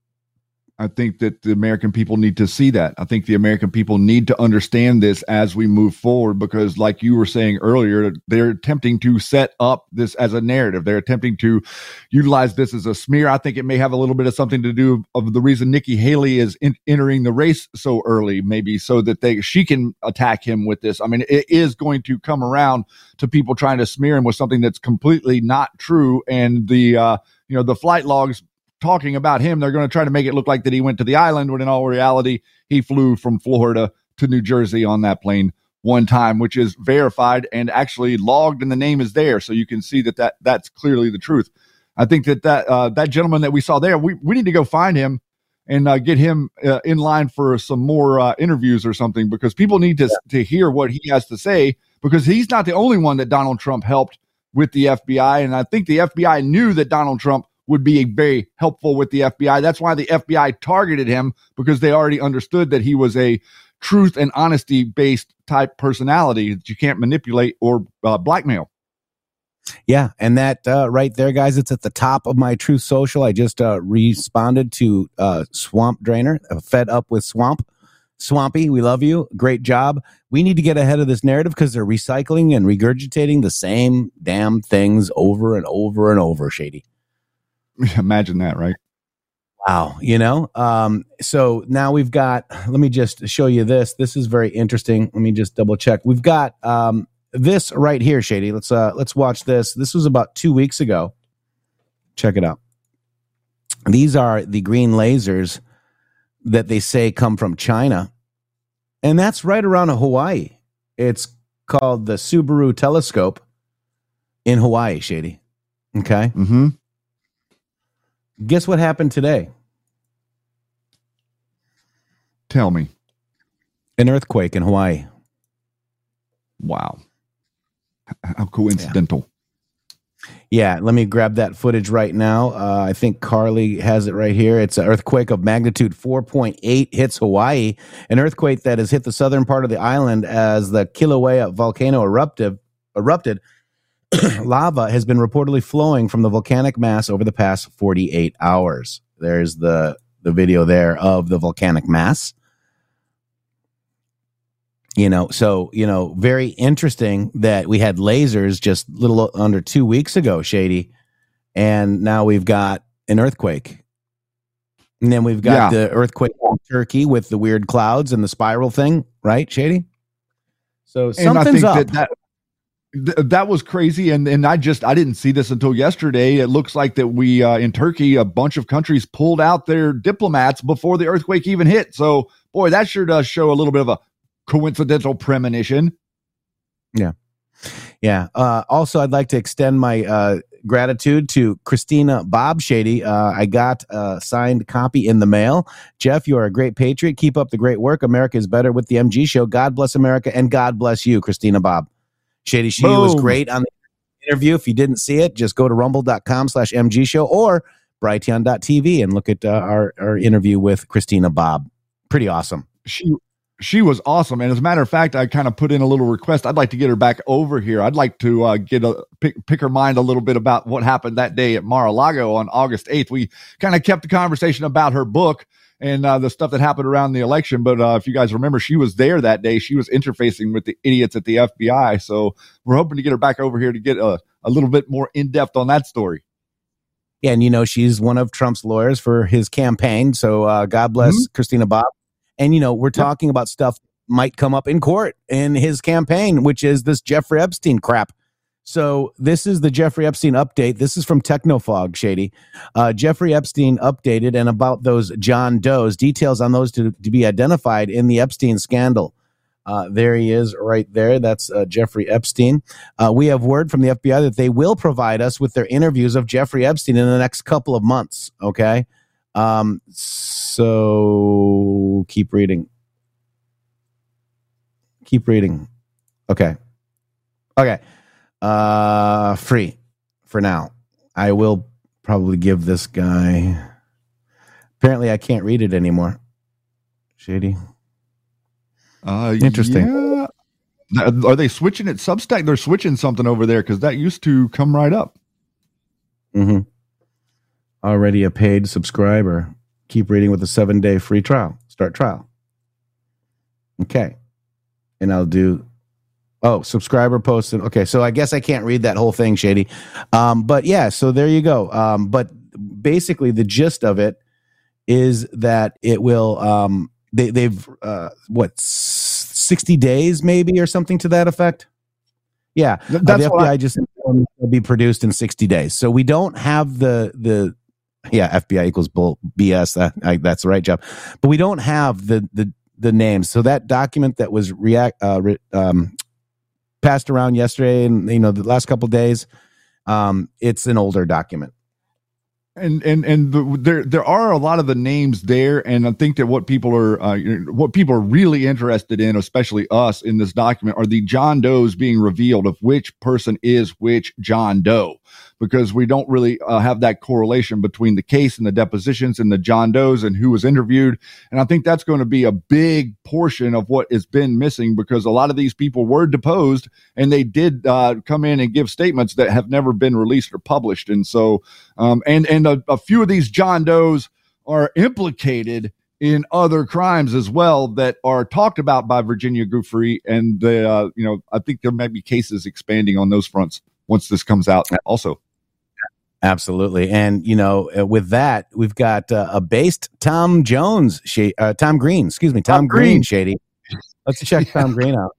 I think that the American people need to see that. I think the American people need to understand this as we move forward, because like you were saying earlier, they're attempting to set up this as a narrative. They're attempting to utilize this as a smear. I think it may have a little bit of something to do of the reason Nikki Haley is in, entering the race so early, maybe so that they she can attack him with this. I mean, it is going to come around to people trying to smear him with something that's completely not true. And the, uh, you know, the flight logs talking about him, they're going to try to make it look like that he went to the island, when in all reality, he flew from Florida to New Jersey on that plane one time, which is verified and actually logged, and the name is there. So you can see that, that that's clearly the truth. I think that that, uh, that gentleman that we saw there, we, we need to go find him and uh, get him uh, in line for some more uh, interviews or something, because people need to, yeah. to hear what he has to say, because he's not the only one that Donald Trump helped with the F B I. And I think the F B I knew that Donald Trump would be very helpful with the F B I. That's why the F B I targeted him, because they already understood that he was a truth and honesty based type personality that you can't manipulate or uh, blackmail. Yeah. And that uh, right there, guys, it's at the top of my Truth Social. I just uh, responded to uh, Swamp Drainer, uh, fed up with Swamp. Swampy, we love you. Great job. We need to get ahead of this narrative, because they're recycling and regurgitating the same damn things over and over and over, Shady. Imagine that, right? Wow. You know, um, so now we've got, let me just show you this. This is very interesting. Let me just double check. We've got um, this right here, Shady. Let's uh, let's watch this. This was about two weeks ago. Check it out. These are the green lasers that they say come from China. And that's right around Hawaii. It's called the Subaru Telescope in Hawaii, Shady. Okay. Mm-hmm. Guess what happened today? Tell me. An earthquake in Hawaii. Wow. How coincidental. Yeah. yeah, let me grab that footage right now. Uh, I think Carly has it right here. It's an earthquake of magnitude four point eight hits Hawaii, an earthquake that has hit the southern part of the island as the Kilauea volcano erupted. erupted. Lava has been reportedly flowing from the volcanic mass over the past forty-eight hours. There's the, the video there of the volcanic mass. You know, so, you know, very interesting that we had lasers just a little under two weeks ago, Shady. And now we've got an earthquake. And then we've got yeah. the earthquake in Turkey with the weird clouds and the spiral thing, right, Shady? So something's up. That, that- That was crazy, and and I just I didn't see this until yesterday. It looks like that we uh, in Turkey, a bunch of countries pulled out their diplomats before the earthquake even hit. So, boy, that sure does show a little bit of a coincidental premonition. Yeah, yeah. Uh, also, I'd like to extend my uh, gratitude to Christina Bob, Shady. Uh, I got a signed copy in the mail. Jeff, you are a great patriot. Keep up the great work. America is better with the M G Show. God bless America, and God bless you, Christina Bob. Shady, she Boom. was great on the interview. If you didn't see it, just go to rumble.com slash MG show or brighteon dot t v and look at uh, our, our interview with Christina Bob. Pretty awesome. She she was awesome. And as a matter of fact, I kind of put in a little request. I'd like to get her back over here. I'd like to uh, get a pick, pick her mind a little bit about what happened that day at Mar-a-Lago on August eighth. We kind of kept the conversation about her book and uh, the stuff that happened around the election. But uh, if you guys remember, she was there that day. She was interfacing with the idiots at the F B I. So we're hoping to get her back over here to get a, a little bit more in-depth on that story. Yeah, and, you know, she's one of Trump's lawyers for his campaign. So uh, God bless mm-hmm. Christina Bob. And, you know, we're talking yep. about stuff might come up in court in his campaign, which is this Jeffrey Epstein crap. So this is the Jeffrey Epstein update. This is from Technofog, Shady. Uh, Jeffrey Epstein updated and about those John Does, details on those to, to be identified in the Epstein scandal. Uh, there he is right there. That's uh, Jeffrey Epstein. Uh, we have word from the F B I that they will provide us with their interviews of Jeffrey Epstein in the next couple of months. Okay. Um, so keep reading. Keep reading. Okay. Okay. Uh, free for now. I will probably give this guy. Apparently, I can't read it anymore. Shady. Uh, Interesting. Yeah. Are they switching it? Substack? They're switching something over there because that used to come right up. Mm-hmm. Already a paid subscriber. Keep reading with a seven-day free trial. Start trial. Okay. And I'll do... Oh, subscriber posted. Okay, so I guess I can't read that whole thing, Shady. Um, but yeah, so there you go. Um, but basically, the gist of it is that it will... Um, they, they've, uh, what, sixty days maybe or something to that effect? Yeah. That's uh, the F B I I- just will be produced in sixty days. So we don't have the... the yeah, F B I equals bull B S. That, I, that's the right job. But we don't have the the the names. So that document that was react uh, re, um, passed around yesterday and you know the last couple of days, um, it's an older document. And and and the, there there are a lot of the names there, and I think that what people are uh, what people are really interested in, especially us in this document, are the John Does being revealed of which person is which John Doe, because we don't really uh, have that correlation between the case and the depositions and the John Does and who was interviewed, and I think that's going to be a big portion of what has been missing, because a lot of these people were deposed and they did uh, come in and give statements that have never been released or published, and so um, and and A, a few of these John Does are implicated in other crimes as well that are talked about by Virginia Giuffre, and the uh, you know I think there may be cases expanding on those fronts once this comes out. Also, absolutely, and you know with that we've got uh, a based Tom Jones, sh- uh, Tom Green, excuse me, Tom, Tom Green, Green, Shady. Let's check Tom Green out.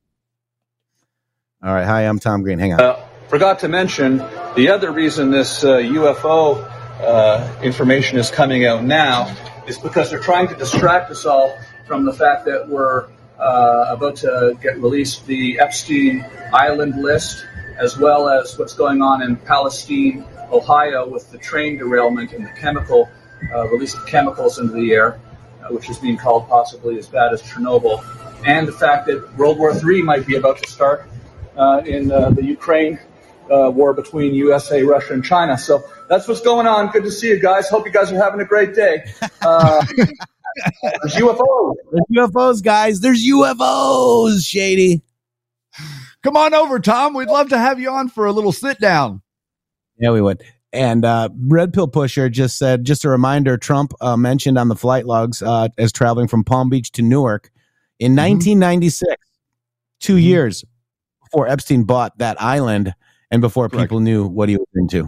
All right, hi, I'm Tom Green. Hang on. Uh, forgot to mention the other reason this uh, U F O uh, information is coming out now is because they're trying to distract us all from the fact that we're uh, about to get released the Epstein Island list, as well as what's going on in Palestine, Ohio, with the train derailment and the chemical uh, release of chemicals into the air, uh, which is being called possibly as bad as Chernobyl, and the fact that World War Three might be about to start uh, in uh, the Ukraine uh, war between U S A, Russia, and China. So that's what's going on. Good to see you guys. Hope you guys are having a great day. Uh, there's U F Os. There's U F Os, guys. There's U F Os, Shady. Come on over, Tom. We'd love to have you on for a little sit down. Yeah, we would. And uh, Red Pill Pusher just said, just a reminder, Trump uh, mentioned on the flight logs uh, as traveling from Palm Beach to Newark in mm-hmm. nineteen ninety-six, two mm-hmm. years before Epstein bought that island and before Correct. People knew what he was into.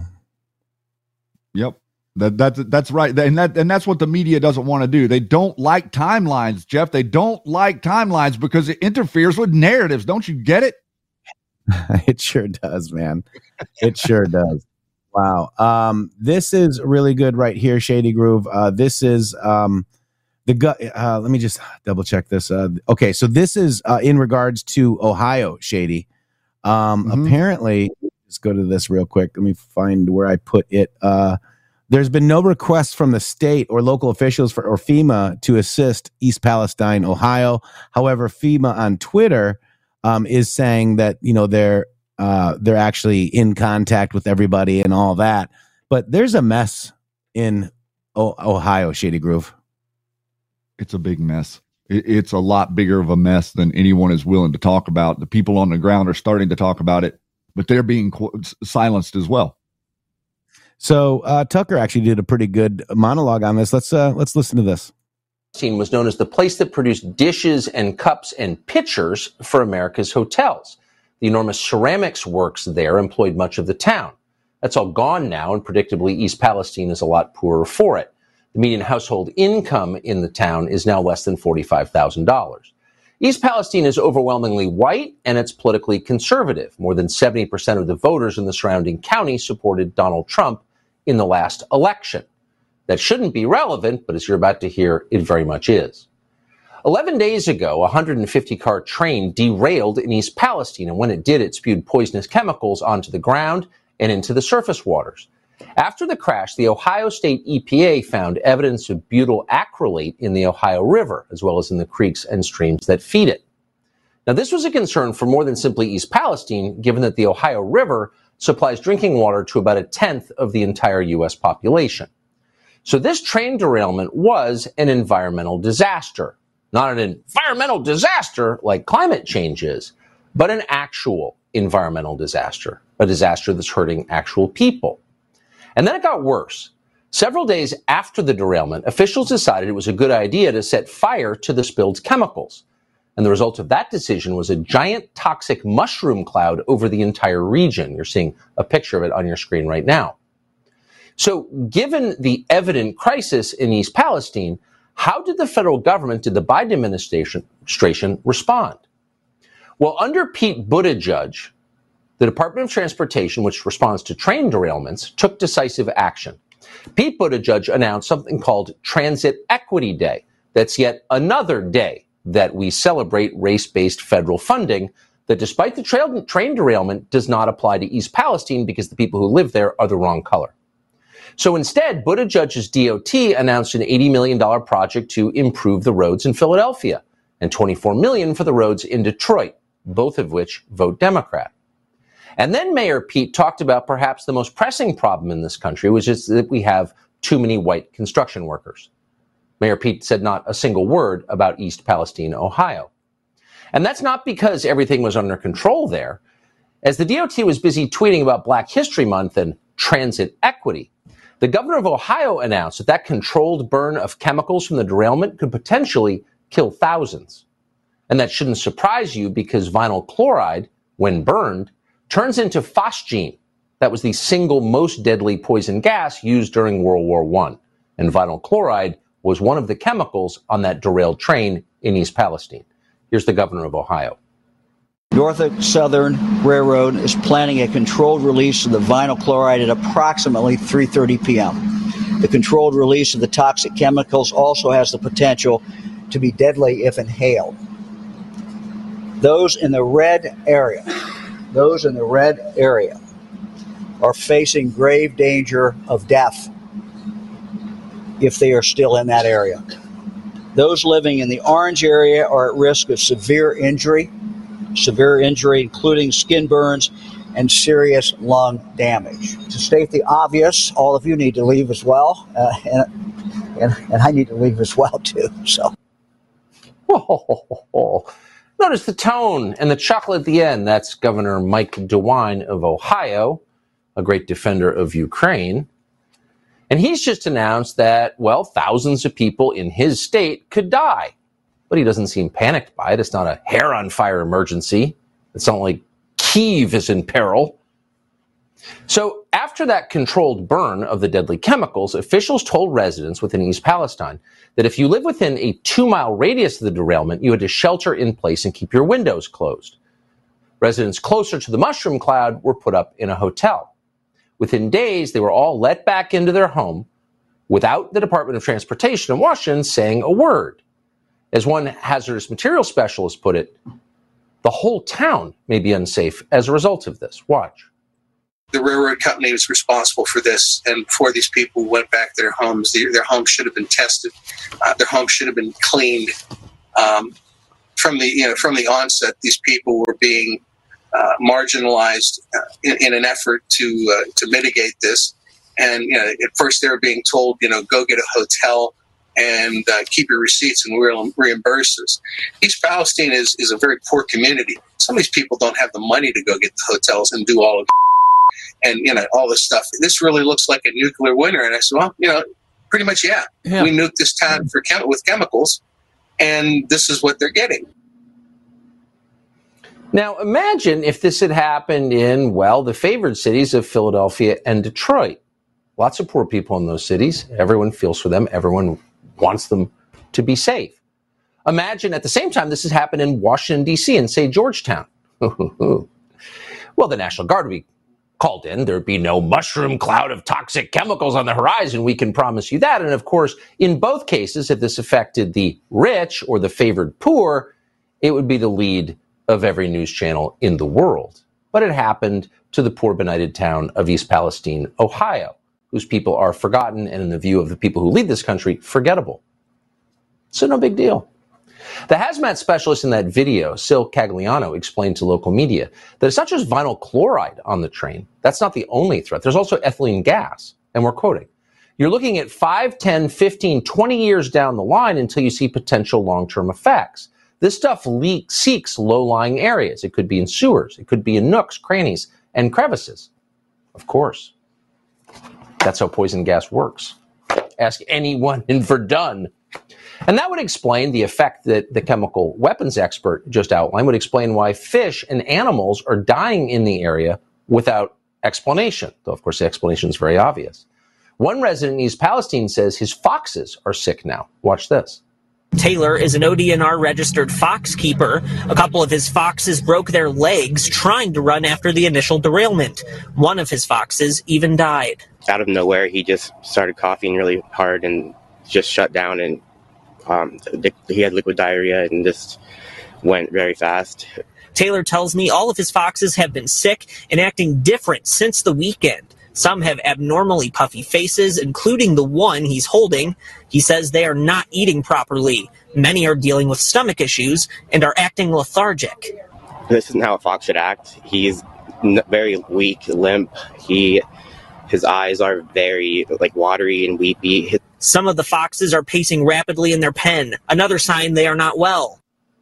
Yep. That that's that's right. And that and that's what the media doesn't want to do. They don't like timelines, Jeff. They don't like timelines because it interferes with narratives. Don't you get it? It sure does, man. It sure does. Wow. Um, this is really good right here, Shady Groove. Uh, this is um, the gut. Uh, let me just double check this. Uh, okay, so this is uh, in regards to Ohio, Shady. Um, mm-hmm. Apparently, let's go to this real quick. Let me find where I put it. Uh, there's been no requests from the state or local officials for or FEMA to assist East Palestine, Ohio. However, FEMA on Twitter um, is saying that you know they're uh, they're actually in contact with everybody and all that. But there's a mess in o- Ohio, Shady Groove. It's a big mess. It's a lot bigger of a mess than anyone is willing to talk about. The people on the ground are starting to talk about it, but they're being qu- silenced as well. So uh, Tucker actually did a pretty good monologue on this. Let's uh, let's listen to this. Was known as the place that produced dishes and cups and pitchers for America's hotels. The enormous ceramics works there employed much of the town. That's all gone now, and predictably, East Palestine is a lot poorer for it. The median household income in the town is now less than forty-five thousand dollars. East Palestine is overwhelmingly white, and it's politically conservative. More than seventy percent of the voters in the surrounding county supported Donald Trump in the last election. That shouldn't be relevant, but as you're about to hear, it very much is. Eleven days ago, a one hundred fifty car train derailed in East Palestine, and when it did, it spewed poisonous chemicals onto the ground and into the surface waters. After the crash, the Ohio State E P A found evidence of butyl acrylate in the Ohio River, as well as in the creeks and streams that feed it. Now, this was a concern for more than simply East Palestine, given that the Ohio River supplies drinking water to about a tenth of the entire U S population. So this train derailment was an environmental disaster. Not an environmental disaster like climate change is, but an actual environmental disaster, a disaster that's hurting actual people. And then it got worse. Several days after the derailment, officials decided it was a good idea to set fire to the spilled chemicals. And the result of that decision was a giant toxic mushroom cloud over the entire region. You're seeing a picture of it on your screen right now. So given the evident crisis in East Palestine, how did the federal government, did the Biden administration respond? Well, under Pete Buttigieg, the Department of Transportation, which responds to train derailments, took decisive action. Pete Buttigieg announced something called Transit Equity Day. That's yet another day that we celebrate race-based federal funding that, despite the trail, train derailment, does not apply to East Palestine because the people who live there are the wrong color. So instead, Buttigieg's D O T announced an eighty million dollars project to improve the roads in Philadelphia and twenty-four million dollars for the roads in Detroit, both of which vote Democrat. And then Mayor Pete talked about perhaps the most pressing problem in this country, which is that we have too many white construction workers. Mayor Pete said not a single word about East Palestine, Ohio. And that's not because everything was under control there. As the D O T was busy tweeting about Black History Month and transit equity, the governor of Ohio announced that that controlled burn of chemicals from the derailment could potentially kill thousands. And that shouldn't surprise you because vinyl chloride, when burned, turns into phosgene. That was the single most deadly poison gas used during World War One. And vinyl chloride was one of the chemicals on that derailed train in East Palestine. Here's the governor of Ohio. Norfolk Southern Railroad is planning a controlled release of the vinyl chloride at approximately three thirty p.m. The controlled release of the toxic chemicals also has the potential to be deadly if inhaled. Those in the red area, those in the red area are facing grave danger of death if they are still in that area. Those living in the orange area are at risk of severe injury, severe injury including skin burns and serious lung damage. To state the obvious, all of you need to leave as well, uh, and, and, and I need to leave as well too. So. Oh, notice the tone and the chuckle at the end. That's Governor Mike DeWine of Ohio, a great defender of Ukraine. And he's just announced that, well, thousands of people in his state could die. But he doesn't seem panicked by it. It's not a hair on fire emergency. It's not like Kyiv is in peril. So after that controlled burn of the deadly chemicals, officials told residents within East Palestine that if you live within a two-mile radius of the derailment, you had to shelter in place and keep your windows closed. Residents closer to the mushroom cloud were put up in a hotel. Within days, they were all let back into their home without the Department of Transportation in Washington saying a word. As one hazardous materials specialist put it, the whole town may be unsafe as a result of this. Watch. The railroad company was responsible for this, and before these people went back to their homes, their, their homes should have been tested. Uh, their homes should have been cleaned. Um, from the you know from the onset, these people were being uh, marginalized uh, in, in an effort to uh, to mitigate this. And you know, at first they were being told, you know, go get a hotel and uh, keep your receipts and we'll reimburse us. East Palestine is is a very poor community. Some of these people don't have the money to go get the hotels and do all of and, you know, all this stuff. This really looks like a nuclear winter. And I said, well, you know, pretty much, yeah. yeah. We nuked this town for chem- with chemicals, and this is what they're getting. Now, imagine if this had happened in, well, the favored cities of Philadelphia and Detroit. Lots of poor people in those cities. Everyone feels for them. Everyone wants them to be safe. Imagine at the same time this has happened in Washington, D C and, say, Georgiatown. Well, the National Guard would be called in. There'd be no mushroom cloud of toxic chemicals on the horizon. We can promise you that. And of course, in both cases, if this affected the rich or the favored poor, it would be the lead of every news channel in the world. But it happened to the poor, benighted town of East Palestine, Ohio, whose people are forgotten and, in the view of the people who lead this country, forgettable. So no big deal. The hazmat specialist in that video, Sil Cagliano, explained to local media that it's not just vinyl chloride on the train. That's not the only threat. There's also ethylene gas. And we're quoting, "You're looking at five, ten, fifteen, twenty years down the line until you see potential long-term effects. This stuff leaks, seeks low-lying areas. It could be in sewers. It could be in nooks, crannies, and crevices." Of course. That's how poison gas works. Ask anyone in Verdun. And that would explain the effect that the chemical weapons expert just outlined, would explain why fish and animals are dying in the area without explanation. Though, of course, the explanation is very obvious. One resident in East Palestine says his foxes are sick now. Watch this. Taylor is an O D N R-registered fox keeper. A couple of his foxes broke their legs trying to run after the initial derailment. One of his foxes even died. Out of nowhere, he just started coughing really hard and just shut down, and um, he had liquid diarrhea and just went very fast. Taylor tells me all of his foxes have been sick and acting different since the weekend. Some have abnormally puffy faces, including the one he's holding. He says they are not eating properly. Many are dealing with stomach issues and are acting lethargic. This isn't how a fox should act. He's very weak, limp. He, his eyes are very like watery and weepy. Some of the foxes are pacing rapidly in their pen, another sign they are not well.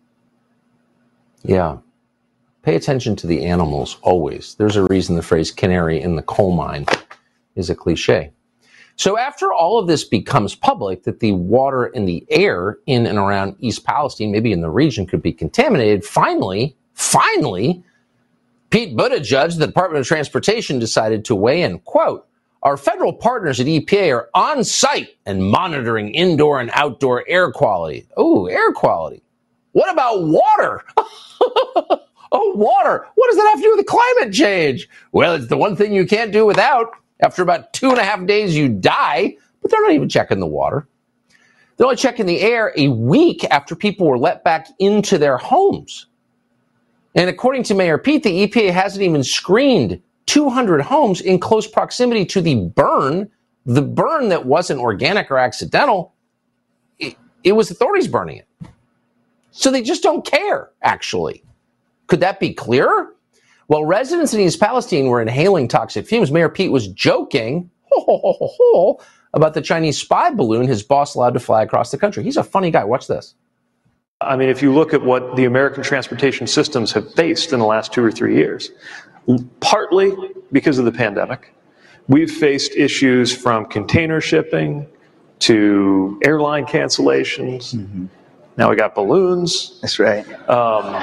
Yeah. Pay attention to the animals always. There's a reason the phrase canary in the coal mine is a cliche. So after all of this becomes public, that the water and the air in and around East Palestine, maybe in the region, could be contaminated, finally, finally, Pete Buttigieg, the Department of Transportation, decided to weigh in. Quote, "Our federal partners at E P A are on site and monitoring indoor and outdoor air quality." Oh, air quality. What about water? Oh, water. What does that have to do with climate change? Well, it's the one thing you can't do without. After about two and a half days, you die. But they're not even checking the water. They're only checking the air a week after people were let back into their homes. And according to Mayor Pete, the E P A hasn't even screened two hundred homes in close proximity to the burn. The burn that wasn't organic or accidental. It, it was authorities burning it. So they just don't care, actually. Could that be clearer? While residents in East Palestine were inhaling toxic fumes, Mayor Pete was joking ho, ho, ho, ho, ho, about the Chinese spy balloon his boss allowed to fly across the country. He's a funny guy. Watch this. I mean, if you look at what the American transportation systems have faced in the last two or three years, partly because of the pandemic, we've faced issues from container shipping to airline cancellations. Mm-hmm. Now we got balloons. That's right. Um,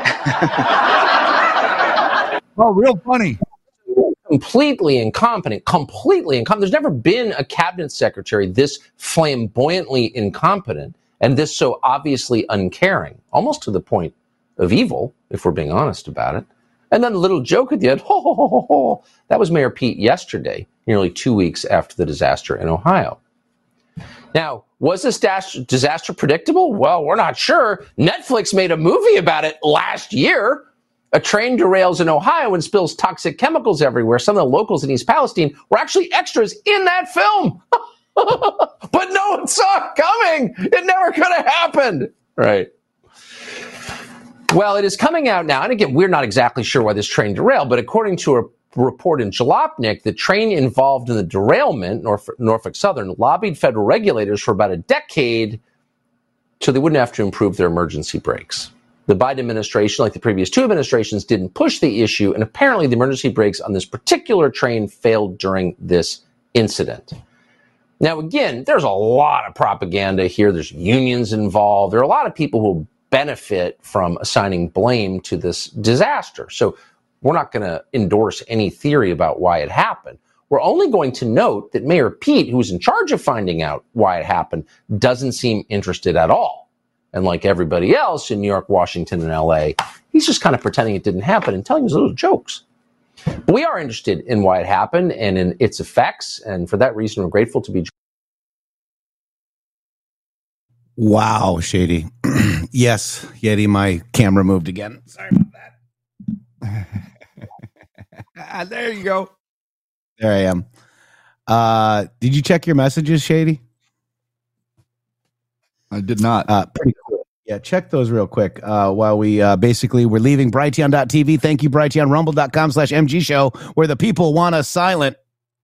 oh, real funny. Completely incompetent. Completely incompetent. There's never been a cabinet secretary this flamboyantly incompetent and this so obviously uncaring, almost to the point of evil, if we're being honest about it. And then a little joke at the end. Ho, ho, ho, ho, ho. That was Mayor Pete yesterday, nearly two weeks after the disaster in Ohio. Now, was this disaster predictable? Well, we're not sure. Netflix made a movie about it last year. A train derails in Ohio and spills toxic chemicals everywhere. Some of the locals in East Palestine were actually extras in that film. But no one saw it coming. It never could have happened. Right. Well, it is coming out now. And again, we're not exactly sure why this train derailed, but according to a report in Jalopnik, the train involved in the derailment, Norfolk, Norfolk Southern, lobbied federal regulators for about a decade so they wouldn't have to improve their emergency brakes. The Biden administration, like the previous two administrations, didn't push the issue, and apparently the emergency brakes on this particular train failed during this incident. Now, again, there's a lot of propaganda here. There's unions involved. There are a lot of people who benefit from assigning blame to this disaster. So we're not going to endorse any theory about why it happened. We're only going to note that Mayor Pete, who's in charge of finding out why it happened, doesn't seem interested at all. And like everybody else in New York, Washington, and L A, he's just kind of pretending it didn't happen and telling us little jokes. But we are interested in why it happened and in its effects, and for that reason, we're grateful to be. Wow, Shady. Yes, Yeti, my camera moved again. Sorry about that. There you go. There I am. Uh, did you check your messages, Shady? I did not. Uh, pretty cool. Yeah, check those real quick. Uh, while we uh, basically we're leaving Brighteon dot T V. Thank you, Brighteon. Rumble dot com slash M G show, where the people want us silent.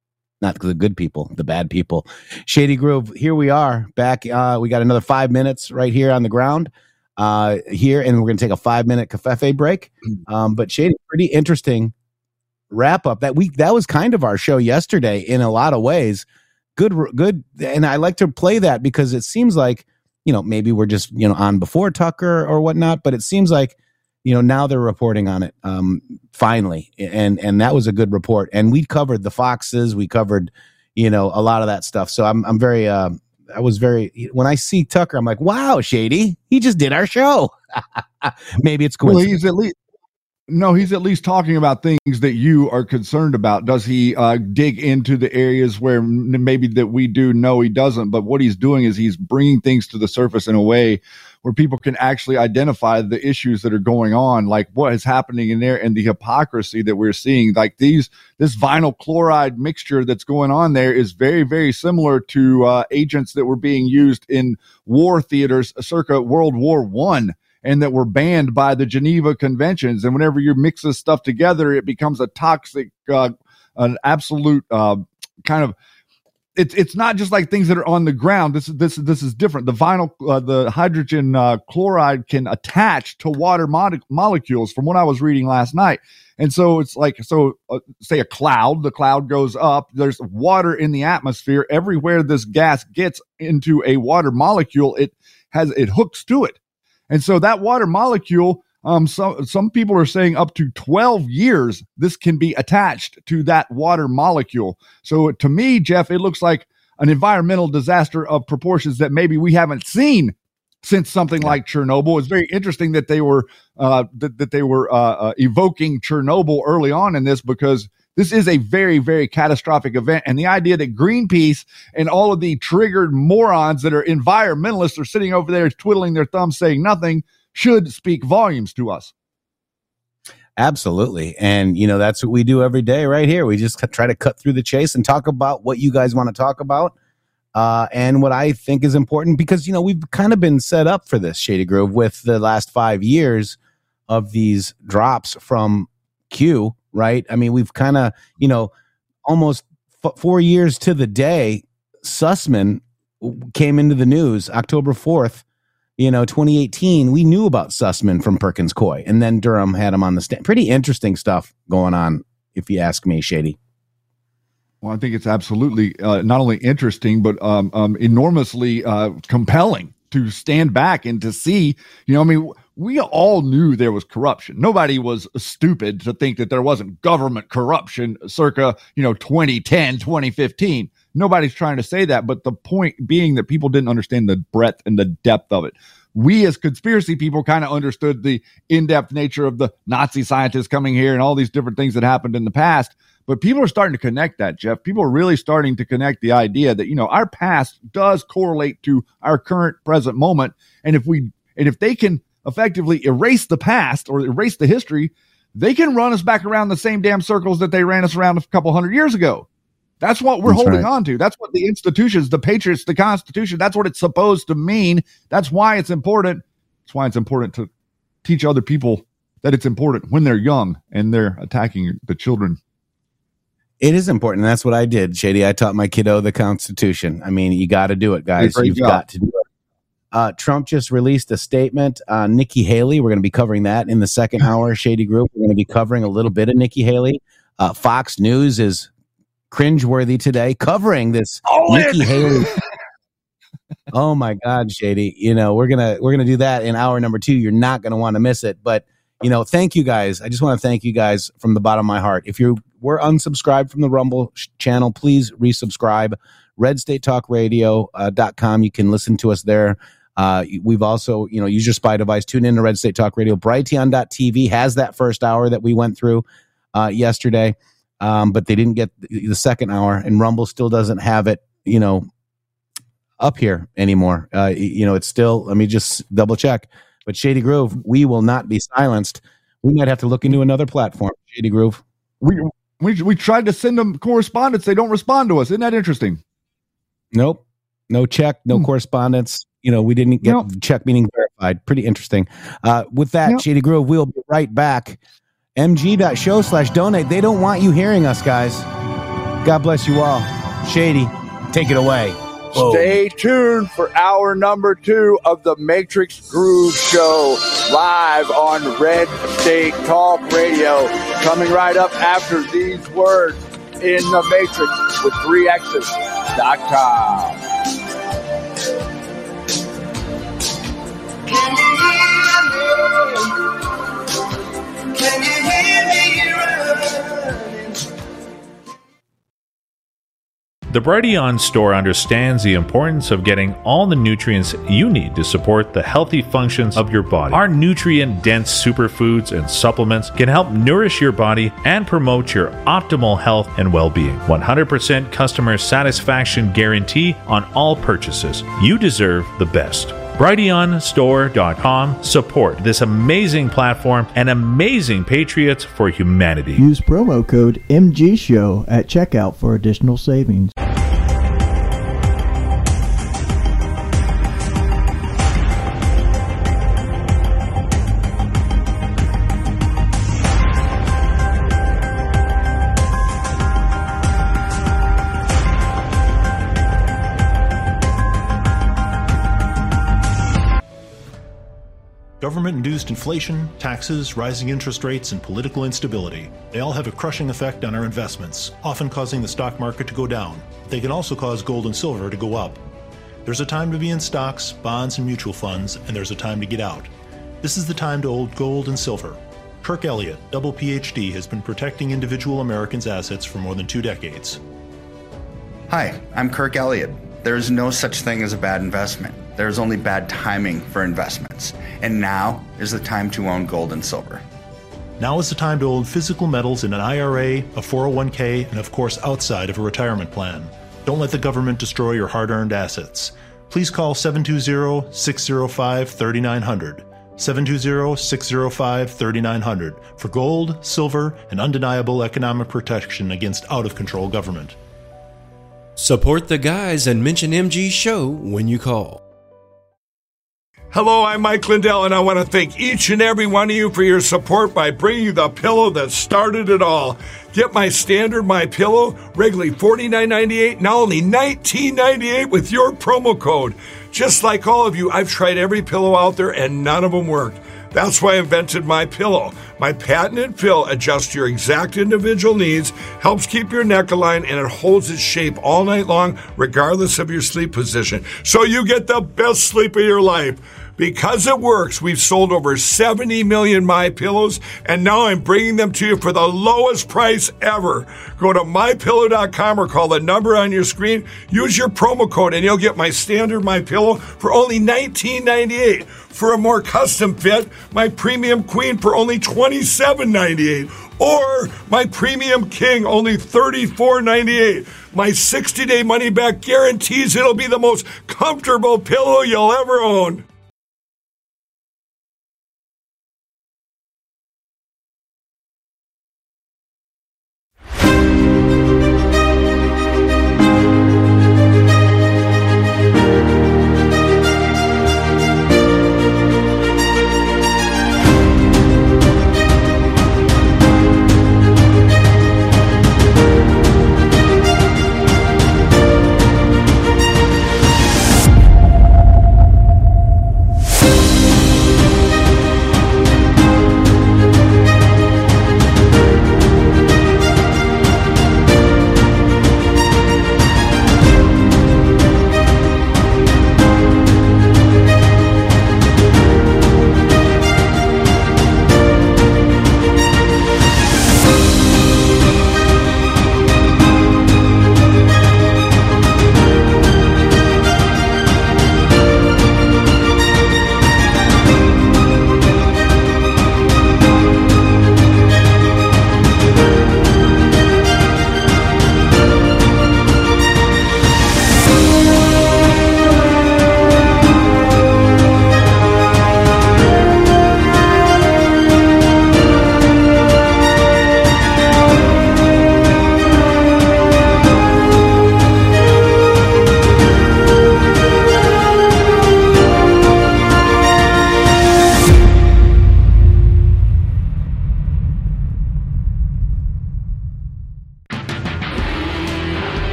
Not the good people, the bad people. Shady Groove, here we are back. Uh, we got another five minutes right here on the ground uh, here, and we're going to take a five-minute cafefe break. Um, but Shady, pretty interesting wrap-up. That week, that was kind of our show yesterday in a lot of ways. Good, good, and I like to play that because it seems like, you know, maybe we're just, you know, on before Tucker or whatnot, but it seems like, you know, now they're reporting on it um, finally. And and that was a good report. And we covered the Foxes. We covered, you know, a lot of that stuff. So I'm I'm very, uh, I was very, when I see Tucker, I'm like, wow, Shady, he just did our show. Maybe it's coincidence. Well, he's at least, no, he's at least talking about things that you are concerned about. Does he uh, dig into the areas where maybe that we do? No, he doesn't. But what he's doing is he's bringing things to the surface in a way where people can actually identify the issues that are going on, like what is happening in there and the hypocrisy that we're seeing. Like these, this vinyl chloride mixture that's going on there is very, very similar to uh, agents that were being used in war theaters circa World War One. And that were banned by the Geneva Conventions. And whenever you mix this stuff together, it becomes a toxic, uh, an absolute uh, kind of. It's it's not just like things that are on the ground. This is this this is different. The vinyl, uh, the hydrogen uh, chloride can attach to water mo- molecules. From what I was reading last night, and so it's like so. Uh, say a cloud. The cloud goes up. There's water in the atmosphere. Everywhere this gas gets into a water molecule, it has it hooks to it. And so that water molecule, um, some some people are saying up to twelve years, this can be attached to that water molecule. So to me, Jeff, it looks like an environmental disaster of proportions that maybe we haven't seen since something like Chernobyl. It's very interesting that they were uh, that, that they were uh, uh, evoking Chernobyl early on in this, because this is a very, very catastrophic event. And the idea that Greenpeace and all of the triggered morons that are environmentalists are sitting over there twiddling their thumbs saying nothing should speak volumes to us. Absolutely. And, you know, that's what we do every day right here. We just try to cut through the chase and talk about what you guys want to talk about. Uh, and what I think is important, because, you know, we've kind of been set up for this, Shady Grove, with the last five years of these drops from Q. Right. I mean, we've kind of, you know, almost f- four years to the day, Sussman came into the news October fourth, you know, twenty eighteen. We knew about Sussman from Perkins Coie, and then Durham had him on the stand. Pretty interesting stuff going on, if you ask me, Shady. Well, I think it's absolutely uh, not only interesting, but um, um, enormously uh, compelling to stand back and to see, you know, I mean, we all knew there was corruption. Nobody was stupid to think that there wasn't government corruption circa, you know, twenty ten, twenty fifteen. Nobody's trying to say that. But the point being that people didn't understand the breadth and the depth of it. We as conspiracy people kind of understood the in-depth nature of the Nazi scientists coming here and all these different things that happened in the past. But people are starting to connect that, Jeff. People are really starting to connect the idea that, you know, our past does correlate to our current present moment. And if we, and if they can effectively erase the past or erase the history, they can run us back around the same damn circles that they ran us around a couple hundred years ago. That's what we're that's holding right. on to. That's what the institutions, the patriots, the Constitution, that's what it's supposed to mean. That's why it's important. That's why it's important to teach other people that it's important when they're young and they're attacking the children. It is important. And that's what I did, Shady. I taught my kiddo the Constitution. I mean, you got to do it, guys. You've job. got to do it. Uh, Trump just released a statement. Uh, Nikki Haley, we're going to be covering that in the second hour. Shady Group, we're going to be covering a little bit of Nikki Haley. Uh, Fox News is cringeworthy today, covering this oh, Nikki Haley. Oh my God, Shady! You know we're gonna we're gonna do that in hour number two. You're not gonna want to miss it. But you know, thank you guys. I just want to thank you guys from the bottom of my heart. If you were unsubscribed from the Rumble sh- channel, please resubscribe. red state talk radio dot com. You can listen to us there. Uh, we've also, you know, use your spy device, tune in to Red State Talk Radio. Brighteon dot T V has that first hour that we went through. uh, yesterday, um, but they didn't get the second hour, and Rumble still doesn't have it, you know, up here anymore. Uh, you know, it's still, let me just double check. But Shady Groove, we will not be silenced. We might have to look into another platform, Shady Groove. We we we tried to send them correspondence. They don't respond to us. Isn't that interesting? Nope. No check, no hmm. correspondence. You know, we didn't get nope. check meaning verified. Pretty interesting. Uh, with that, nope. Shady Groove, we'll be right back. M G dot show slash donate. They don't want you hearing us, guys. God bless you all. Shady, take it away. Whoa. Stay tuned for hour number two of the Matrix Groove Show live on Red State Talk Radio. Coming right up after these words in the Matrix with three X's dot com. Can you hear me? Can you hear me running? The Brighteon store understands the importance of getting all the nutrients you need to support the healthy functions of your body. Our nutrient-dense superfoods and supplements can help nourish your body and promote your optimal health and well-being. one hundred percent customer satisfaction guarantee on all purchases. You deserve the best. Brighteon store dot com. Support this amazing platform and amazing patriots for humanity. Use promo code M G Show at checkout for additional savings. Government-induced inflation, taxes, rising interest rates, and political instability. They all have a crushing effect on our investments, often causing the stock market to go down. They can also cause gold and silver to go up. There's a time to be in stocks, bonds, and mutual funds, and there's a time to get out. This is the time to hold gold and silver. Kirk Elliott, double P H D, has been protecting individual Americans' assets for more than two decades. Hi, I'm Kirk Elliott. There is no such thing as a bad investment. There is only bad timing for investments. And now is the time to own gold and silver. Now is the time to own physical metals in an I R A, a four oh one k, and of course outside of a retirement plan. Don't let the government destroy your hard-earned assets. Please call seven two zero, six zero five, three nine zero zero, seven two zero, six zero five, three nine zero zero for gold, silver, and undeniable economic protection against out-of-control government. Support the guys and mention M G Show when you call. Hello, I'm Mike Lindell, and I want to thank each and every one of you for your support by bringing you the pillow that started it all. Get my standard My Pillow, regularly forty-nine ninety-eight, now only nineteen ninety-eight with your promo code. Just like all of you, I've tried every pillow out there, and none of them worked. That's why I invented My Pillow. My patented fill adjusts your exact individual needs, helps keep your neck aligned, and it holds its shape all night long, regardless of your sleep position. So you get the best sleep of your life. Because it works, we've sold over seventy million My Pillows, and now I'm bringing them to you for the lowest price ever. Go to my pillow dot com or call the number on your screen. Use your promo code, and you'll get my standard My Pillow for only nineteen ninety-eight. For a more custom fit, my Premium Queen for only twenty-seven ninety-eight. Or my Premium King, only thirty-four ninety-eight. My sixty-day money-back guarantees it'll be the most comfortable pillow you'll ever own.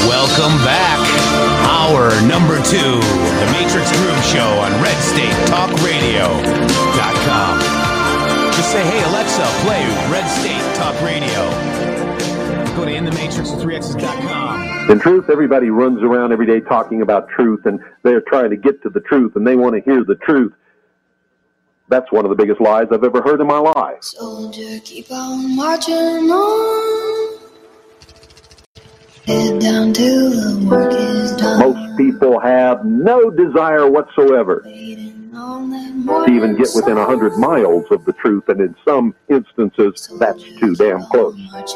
Welcome back. Hour number two, the Matrix Groove Show on red state talk radio dot com. Just say, hey, Alexa, play Red State Talk Radio. Go to in the matrix three x dot com. In truth, everybody runs around every day talking about truth, and they're trying to get to the truth, and they want to hear the truth. That's one of the biggest lies I've ever heard in my life. Soldier, keep on marching on. Head down till the work is done. Most people have no desire whatsoever to even get within a hundred miles of the truth, and in some instances, that's too damn close.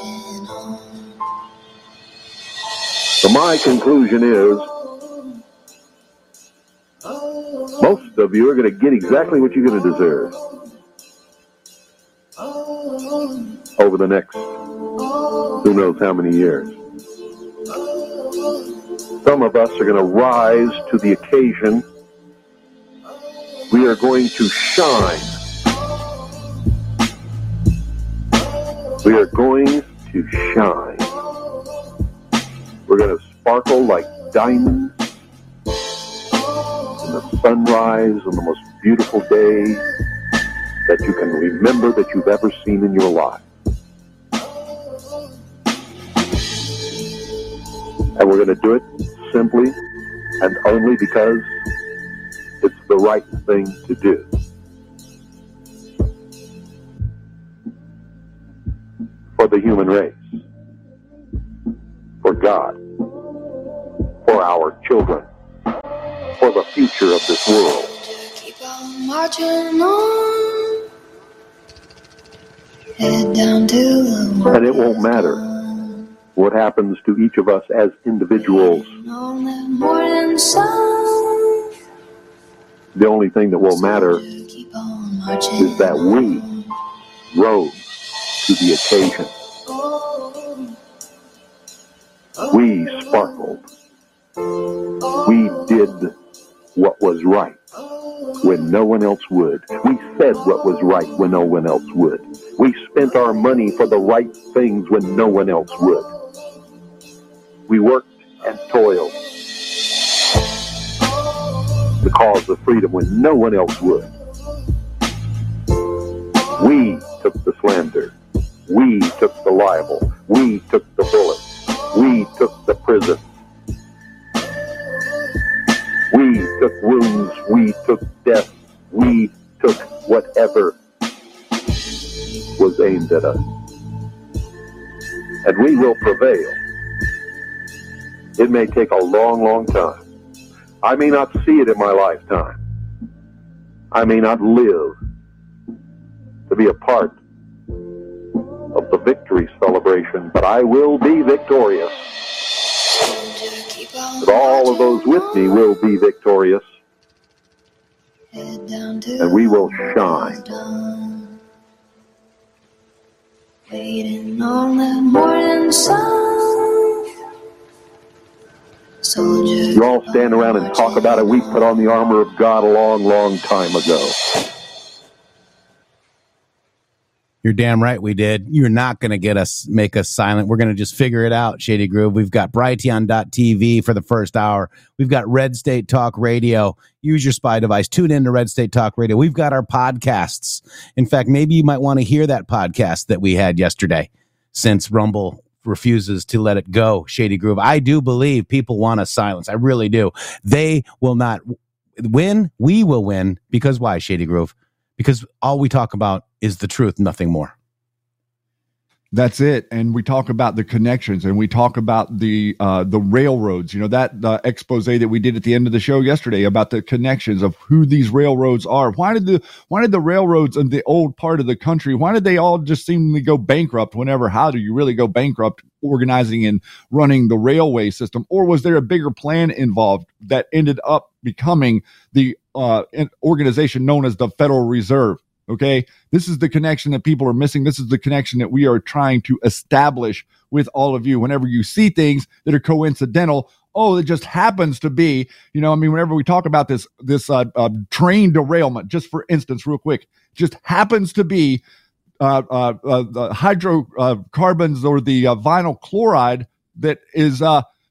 So my conclusion is, most of you are going to get exactly what you're going to deserve over the next who knows how many years. Some of us are going to rise to the occasion. We are going to shine. We are going to shine. We're going to sparkle like diamonds in the sunrise on the most beautiful day that you can remember that you've ever seen in your life. And we're going to do it simply and only because it's the right thing to do. For the human race. For God. For our children. For the future of this world. Keep on marching on. Head down to the work. And it won't matter what happens to each of us as individuals. On that morning sun. The only thing that will matter Keep on marching is that we rose to the occasion. We sparkled. We did what was right when no one else would. We said what was right when no one else would. We spent our money for the right things when no one else would. We worked and toiled the cause of freedom when no one else would. We took the slander. We took the libel. We took the bullet. We took the prison. We took wounds. We took death. We took whatever was aimed at us. And we will prevail. It may take a long, long time. I may not see it in my lifetime. I may not live to be a part of the victory celebration, but I will be victorious. And all of those with me will be victorious. And we will shine. Waiting on that morning sun. Soldier. You all stand around and talk about it. We put on the armor of God a long, long time ago. You're damn right we did. You're not going to get us, make us silent. We're going to just figure it out, Shady Groove. We've got Brighteon dot T V for the first hour. We've got Red State Talk Radio. Use your spy device. Tune in to Red State Talk Radio. We've got our podcasts. In fact, maybe you might want to hear that podcast that we had yesterday, since Rumble refuses to let it go, Shady Groove. I do believe people want us silence. I really do. They will not win. We will win. Because why, Shady Groove? Because all we talk about is the truth, nothing more. That's it. And we talk about the connections, and we talk about the uh, the railroads. You know, that uh, expose that we did at the end of the show yesterday about the connections of who these railroads are. Why did the why did the railroads in the old part of the country, why did they all just seemingly go bankrupt whenever? How do you really go bankrupt organizing and running the railway system? Or was there a bigger plan involved that ended up becoming the uh, organization known as the Federal Reserve? Okay, this is the connection that people are missing. This is the connection that we are trying to establish with all of you. Whenever you see things that are coincidental, oh, it just happens to be, you know, I mean, whenever we talk about this, this uh, uh, train derailment, just for instance, real quick, just happens to be uh, uh, uh, the hydrocarbons uh, or the uh, vinyl chloride that is uh,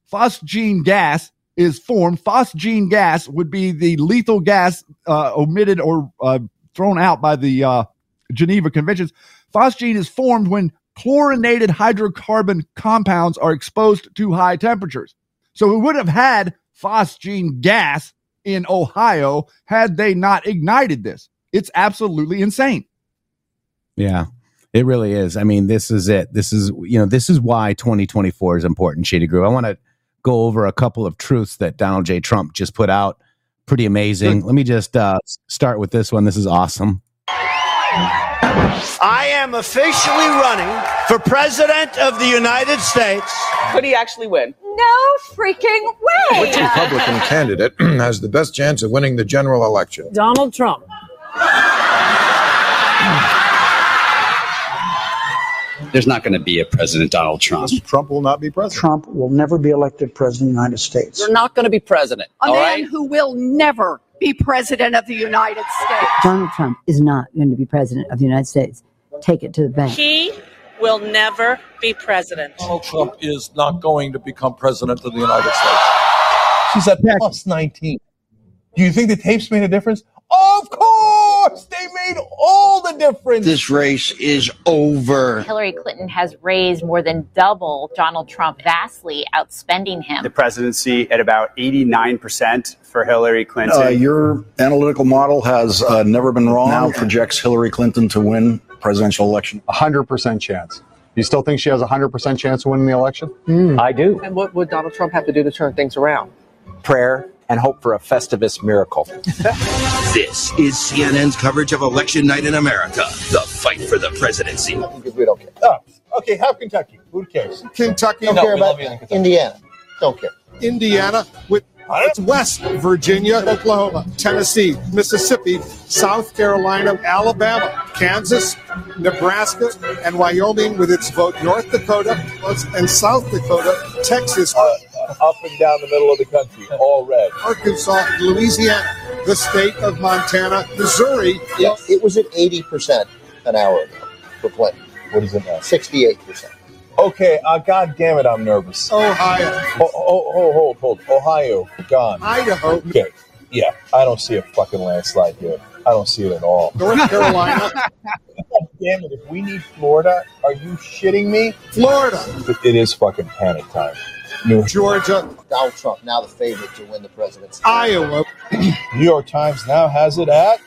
phosgene gas is formed. Phosgene gas would be the lethal gas uh, omitted or uh, thrown out by the uh, Geneva Conventions. Phosgene is formed when chlorinated hydrocarbon compounds are exposed to high temperatures. So we would have had phosgene gas in Ohio had they not ignited this. It's absolutely insane. Yeah, it really is. I mean, this is it. This is, you know, this is why twenty twenty-four is important, Shady Groove. I want to go over a couple of truths that Donald J. Trump just put out. Pretty amazing. Let me just uh, start with this one. This is awesome. I am officially running for president of the United States. Could he actually win? No freaking way. Which Republican candidate has the best chance of winning the general election? Donald Trump. There's not going to be a President Donald Trump. Trump will not be president. Trump will never be elected president of the United States. You're not going to be president. A all man right? who will never be president of the United States. Donald Trump is not going to be president of the United States. Take it to the bank. He will never be president. Donald Trump is not going to become president of the United States. She's at plus nineteen. Do you think the tapes made a difference? Of course! They made all the difference! This race is over. Hillary Clinton has raised more than double Donald Trump, vastly outspending him. The presidency at about eighty-nine percent for Hillary Clinton. Uh, your analytical model has uh, never been wrong. Now projects Hillary Clinton to win presidential election. one hundred percent chance. You still think she has a one hundred percent chance of winning the election? Mm. I do. And what would Donald Trump have to do to turn things around? Prayer and hope for a Festivus miracle. This is C N N's coverage of election night in America. The fight for the presidency. Because we don't care. Oh, okay, have Kentucky. Who cares? Kentucky. Don't No, care we about love you in Kentucky. Indiana. Don't care. Indiana with West Virginia, Oklahoma, Tennessee, Mississippi, South Carolina, Alabama, Kansas, Nebraska, and Wyoming with its vote, North Dakota and South Dakota, Texas, Uh, up and down the middle of the country, all red. Arkansas, Louisiana, the state of Montana, Missouri. Yeah, it was at eighty percent an hour ago for Clinton. What is it now? sixty-eight percent. Okay, uh, God damn it, I'm nervous. Ohio. Oh, oh, hold, hold, hold. Ohio, gone. Idaho. Okay, yeah, I don't see a fucking landslide here. I don't see it at all. North Carolina. God damn it, if we need Florida, are you shitting me? Florida. It is fucking panic time. New Georgia. Donald Trump, now the favorite to win the presidency. Iowa. New York Times now has it at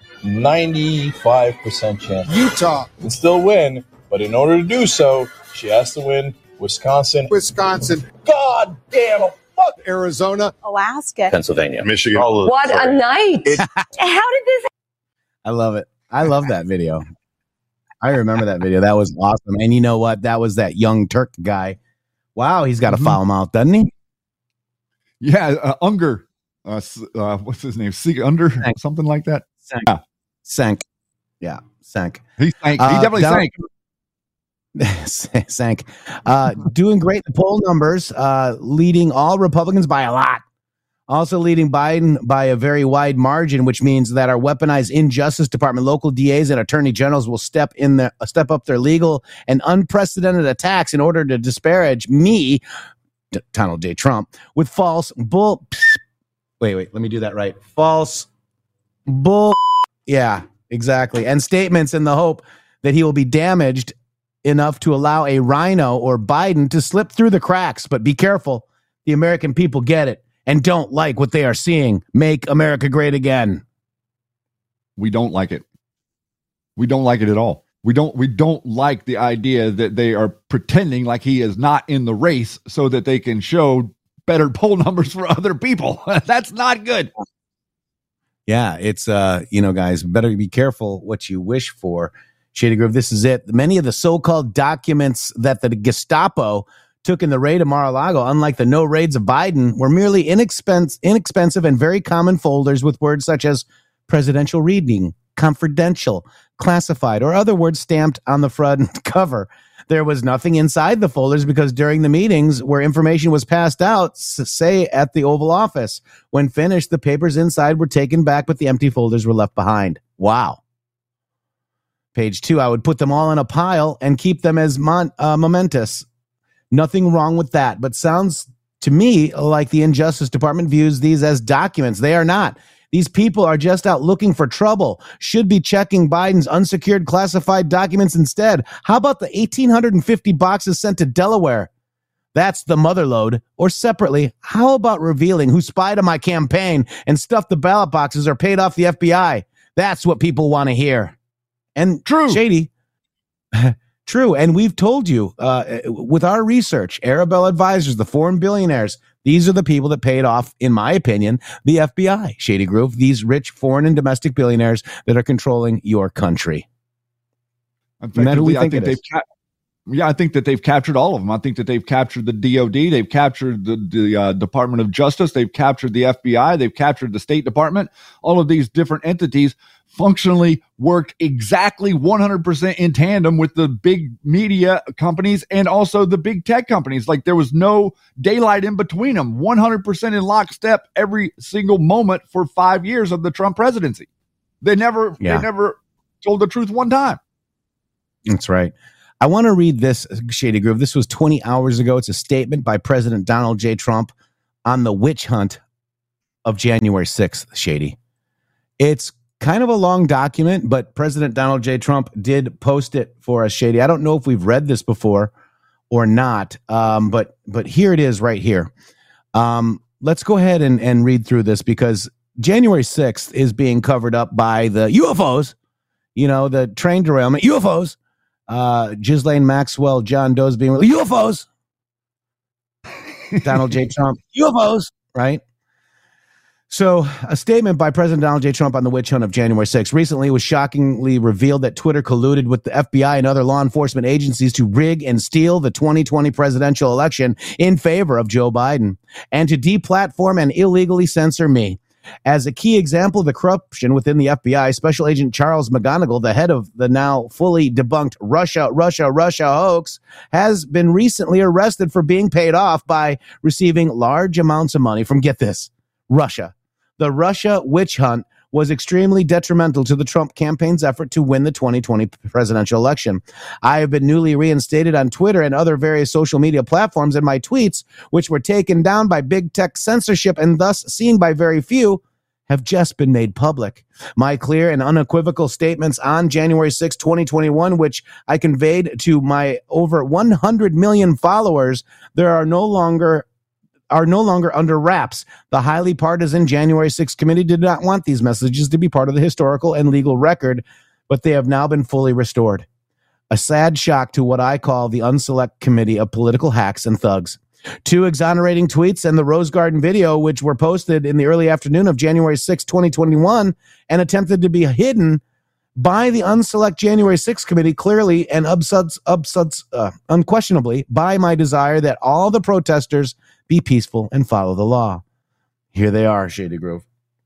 ninety-five percent chance. Utah. Can still win, but in order to do so, she has to win Wisconsin. Wisconsin. God damn it. Fuck Arizona. Alaska. Pennsylvania. Michigan. What a night. How did this I love it. I love that video. I remember that video. That was awesome. And you know what? That was that young Turk guy. Wow, he's got to mm-hmm. foul him out, doesn't he? Yeah, uh, Unger. Uh, uh, what's his name? Sig Under? Sank. Something like that? Sank. Yeah. Sank. Yeah, sank. He sank. He Uh, definitely down- sank. sank. Uh, doing great in the poll numbers, uh, leading all Republicans by a lot. Also leading Biden by a very wide margin, which means that our weaponized injustice department, local D As, and attorney generals will step in the uh, step up their legal and unprecedented attacks in order to disparage me, D- Donald J. Trump, with false bull. Wait, wait, let me do that right. False bull. Yeah, exactly. And statements in the hope that he will be damaged enough to allow a rhino or Biden to slip through the cracks. But be careful. The American people get it and don't like what they are seeing. Make America great again. We don't like it. We don't like it at all. We don't we don't like the idea that they are pretending like he is not in the race so that they can show better poll numbers for other people. That's not good. Yeah, it's, uh, you know, guys, better be careful what you wish for. Shady Grove, this is it. Many of the so-called documents that the Gestapo took in the raid of Mar-a-Lago, unlike the no raids of Biden, were merely inexpensive, inexpensive and very common folders with words such as presidential reading, confidential, classified, or other words stamped on the front cover. There was nothing inside the folders because during the meetings where information was passed out, say at the Oval Office, when finished, the papers inside were taken back, but the empty folders were left behind. Wow. Page two, I would put them all in a pile and keep them as mon- uh, momentous. Nothing wrong with that, but sounds to me like the Injustice Department views these as documents. They are not. These people are just out looking for trouble, should be checking Biden's unsecured classified documents instead. How about the one thousand eight hundred fifty boxes sent to Delaware? That's the motherlode. Or separately, how about revealing who spied on my campaign and stuffed the ballot boxes or paid off the F B I? That's what people want to hear. And true, Shady, true. And we've told you uh, with our research, Arabella Advisors, the foreign billionaires, these are the people that paid off, in my opinion, the F B I, Shady Groove, these rich foreign and domestic billionaires that are controlling your country. Effectively, I think they've ca- yeah, I think that they've captured all of them. I think that they've captured the D O D, they've captured the, the uh, Department of Justice, they've captured the F B I, they've captured the State Department. All of these different entities functionally worked exactly one hundred percent in tandem with the big media companies and also the big tech companies. Like there was no daylight in between them, one hundred percent in lockstep every single moment for five years of the Trump presidency. They never, yeah. they never told the truth one time. That's right. I want to read this, Shady Groove. This was twenty hours ago. It's a statement by President Donald J. Trump on the witch hunt of January sixth, Shady. It's kind of a long document, but President Donald J. Trump did post it for us, Shady. I don't know if we've read this before or not, um, but but here it is right here. Um, let's go ahead and, and read through this because January sixth is being covered up by the U F Os, you know, the train derailment, U F Os. Uh, Ghislaine Maxwell, John Doe's being U F Os. Donald J. Trump, U F Os, right? So a statement by President Donald J. Trump on the witch hunt of January sixth recently was shockingly revealed that Twitter colluded with the F B I and other law enforcement agencies to rig and steal the twenty twenty presidential election in favor of Joe Biden and to deplatform and illegally censor me. As a key example of the corruption within the F B I, Special Agent Charles McGonigal, the head of the now fully debunked Russia, Russia, Russia hoax, has been recently arrested for being paid off by receiving large amounts of money from, get this, Russia. The Russia witch hunt was extremely detrimental to the Trump campaign's effort to win the twenty twenty presidential election. I have been newly reinstated on Twitter and other various social media platforms, and my tweets, which were taken down by big tech censorship and thus seen by very few, have just been made public. My clear and unequivocal statements on January sixth, twenty twenty-one, which I conveyed to my over one hundred million followers, there are no longer are no longer under wraps. The highly partisan January sixth committee did not want these messages to be part of the historical and legal record, but they have now been fully restored. A sad shock to what I call the unselect committee of political hacks and thugs. Two exonerating tweets and the Rose Garden video, which were posted in the early afternoon of January sixth, twenty twenty-one, and attempted to be hidden by the unselect January sixth committee, clearly and ubsuds, ubsuds, uh, unquestionably by my desire that all the protesters be peaceful and follow the law. Here they are, Shady Grove.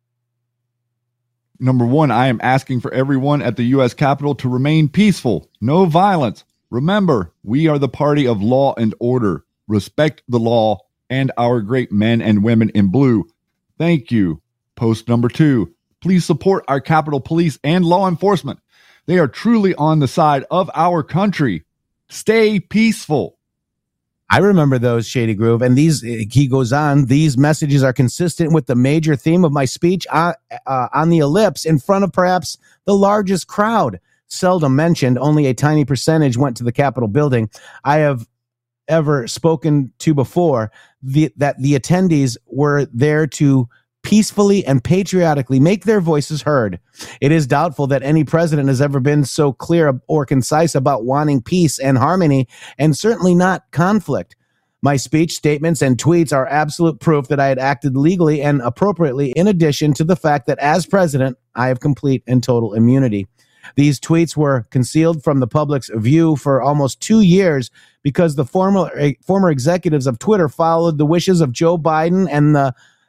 Number one, I am asking for everyone at the U S Capitol to remain peaceful. No violence. Remember, we are the party of law and order. Respect the law and our great men and women in blue. Thank you. Post number two, please support our Capitol Police and law enforcement. They are truly on the side of our country. Stay peaceful. I remember those, Shady Groove, and these, he goes on, these messages are consistent with the major theme of my speech on, uh, on the ellipse in front of perhaps the largest crowd. Seldom mentioned, only a tiny percentage went to the Capitol building. I have ever spoken to before, the, that the attendees were there to peacefully and patriotically make their voices heard. It is doubtful that any president has ever been so clear or concise about wanting peace and harmony, and certainly not conflict. My speech, statements, and tweets are absolute proof that I had acted legally and appropriately, in addition to the fact that as president, I have complete and total immunity. These tweets were concealed from the public's view for almost two years because the former, former executives of Twitter followed the wishes of Joe Biden and the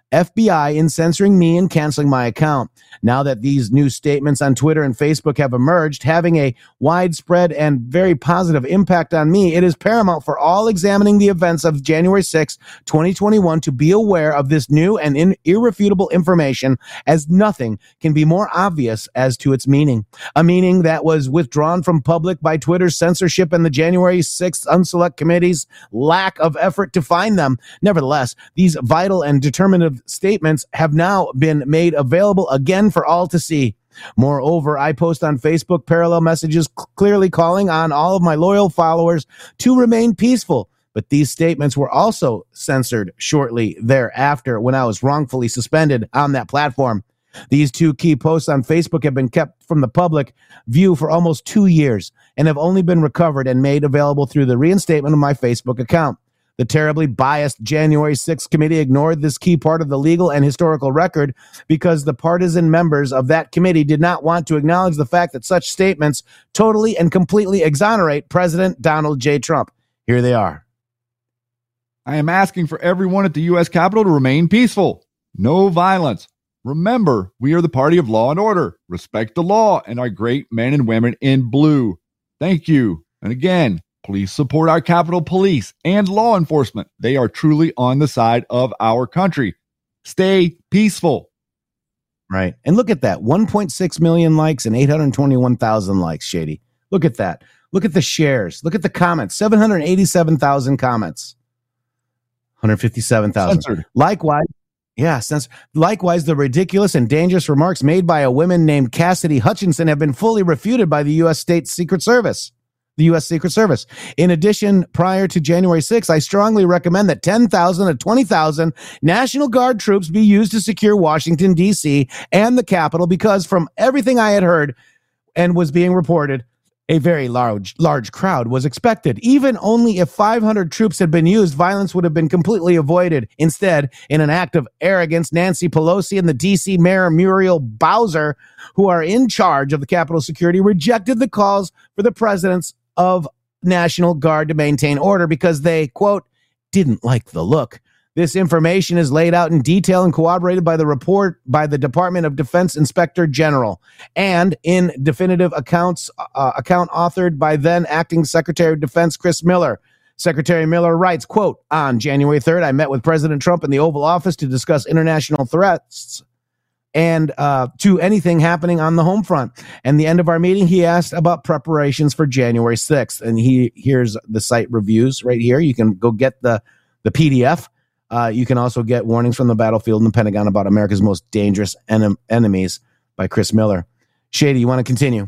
F B I in censoring me and canceling my account. Now that these new statements on Twitter and Facebook have emerged, having a widespread and very positive impact on me, it is paramount for all examining the events of January sixth, twenty twenty-one to be aware of this new and in- irrefutable information, as nothing can be more obvious as to its meaning. A meaning that was withdrawn from public by Twitter's censorship and the January sixth Unselect Committee's lack of effort to find them. Nevertheless, these vital and determinative statements have now been made available again for all to see. Moreover, I post on Facebook parallel messages c- clearly calling on all of my loyal followers to remain peaceful. But these statements were also censored shortly thereafter when I was wrongfully suspended on that platform. These two key posts on Facebook have been kept from the public view for almost two years and have only been recovered and made available through the reinstatement of my Facebook account. The terribly biased January sixth committee ignored this key part of the legal and historical record because the partisan members of that committee did not want to acknowledge the fact that such statements totally and completely exonerate President Donald J. Trump. Here they are. I am asking for everyone at the U S Capitol to remain peaceful. No violence. Remember, we are the party of law and order. Respect the law and our great men and women in blue. Thank you. And again, please support our Capitol Police and law enforcement. They are truly on the side of our country. Stay peaceful. Right. And look at that. one point six million likes and eight hundred twenty-one thousand likes, Shady. Look at that. Look at the shares. Look at the comments. seven hundred eighty-seven thousand comments. one hundred fifty-seven thousand. Censored. Likewise, yeah, since likewise, the ridiculous and dangerous remarks made by a woman named Cassidy Hutchinson have been fully refuted by the U S State Secret Service. The U S Secret Service. In addition, prior to January sixth, I strongly recommend that ten thousand to twenty thousand National Guard troops be used to secure Washington, D C and the Capitol, because from everything I had heard and was being reported, a very large, large crowd was expected. Even only if five hundred troops had been used, violence would have been completely avoided. Instead, in an act of arrogance, Nancy Pelosi and the D C Mayor Muriel Bowser, who are in charge of the Capitol security, rejected the calls for the president's of National Guard to maintain order because they, quote, didn't like the look. This information is laid out in detail and corroborated by the report by the Department of Defense Inspector General and in definitive accounts uh, account authored by then Acting Secretary of Defense Chris Miller. Secretary Miller writes, quote, on January third, I met with President Trump in the Oval Office to discuss international threats and uh, to anything happening on the home front. And the end of our meeting, he asked about preparations for January sixth. And he here's the site reviews right here. You can go get the, the P D F. Uh, you can also get warnings from the battlefield and the Pentagon about America's most dangerous en- enemies by Chris Miller. Shady, you want to continue?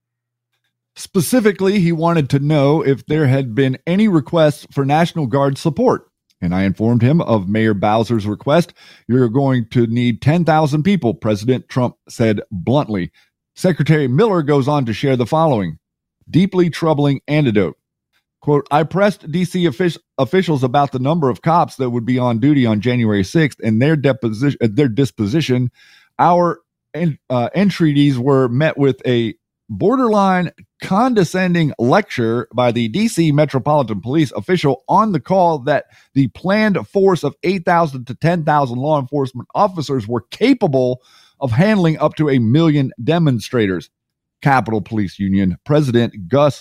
Specifically, he wanted to know if there had been any requests for National Guard support. And I informed him of Mayor Bowser's request. You're going to need ten thousand people, President Trump said bluntly. Secretary Miller goes on to share the following deeply troubling anecdote. Quote, I pressed D C offic- officials about the number of cops that would be on duty on January sixth and their, deposition, uh, their disposition. Our en- uh, entreaties were met with a borderline condescending lecture by the D C Metropolitan Police official on the call that the planned force of eight thousand to ten thousand law enforcement officers were capable of handling up to a million demonstrators. Capitol Police Union President Gus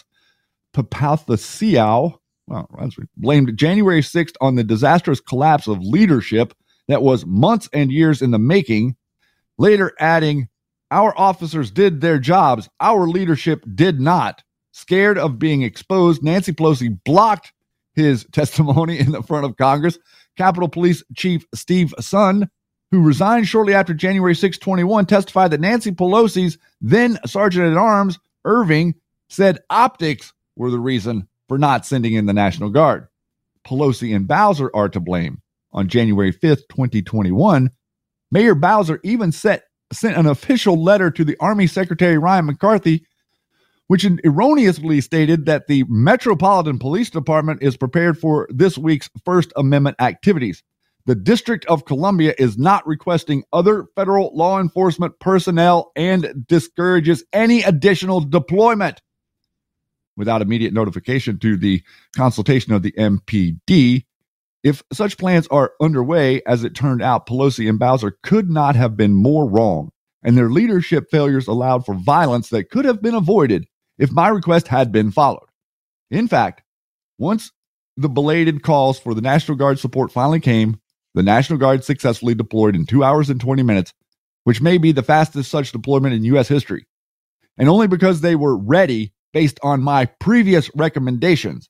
Papathisiou well, blamed January sixth on the disastrous collapse of leadership that was months and years in the making, later adding, our officers did their jobs. Our leadership did not. Scared of being exposed, Nancy Pelosi blocked his testimony in the front of Congress. Capitol Police Chief Steve Sun, who resigned shortly after January sixth, twenty-one, testified that Nancy Pelosi's then Sergeant-at-Arms, Irving, said optics were the reason for not sending in the National Guard. Pelosi and Bowser are to blame. On January fifth, twenty twenty-one, Mayor Bowser even set sent an official letter to the Army Secretary Ryan McCarthy, which erroneously stated that the Metropolitan Police Department is prepared for this week's First Amendment activities. The District of Columbia is not requesting other federal law enforcement personnel and discourages any additional deployment. Without immediate notification to the consultation of the M P D, If such plans are underway, as it turned out, Pelosi and Bowser could not have been more wrong, and their leadership failures allowed for violence that could have been avoided if my request had been followed. In fact, once the belated calls for the National Guard support finally came, the National Guard successfully deployed in two hours and twenty minutes, which may be the fastest such deployment in U S history, and only because they were ready based on my previous recommendations.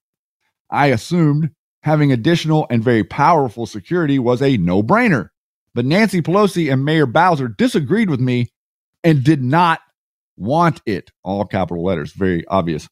I assumed having additional and very powerful security was a no-brainer, but Nancy Pelosi and Mayor Bowser disagreed with me and did not want it. All capital letters, very obvious.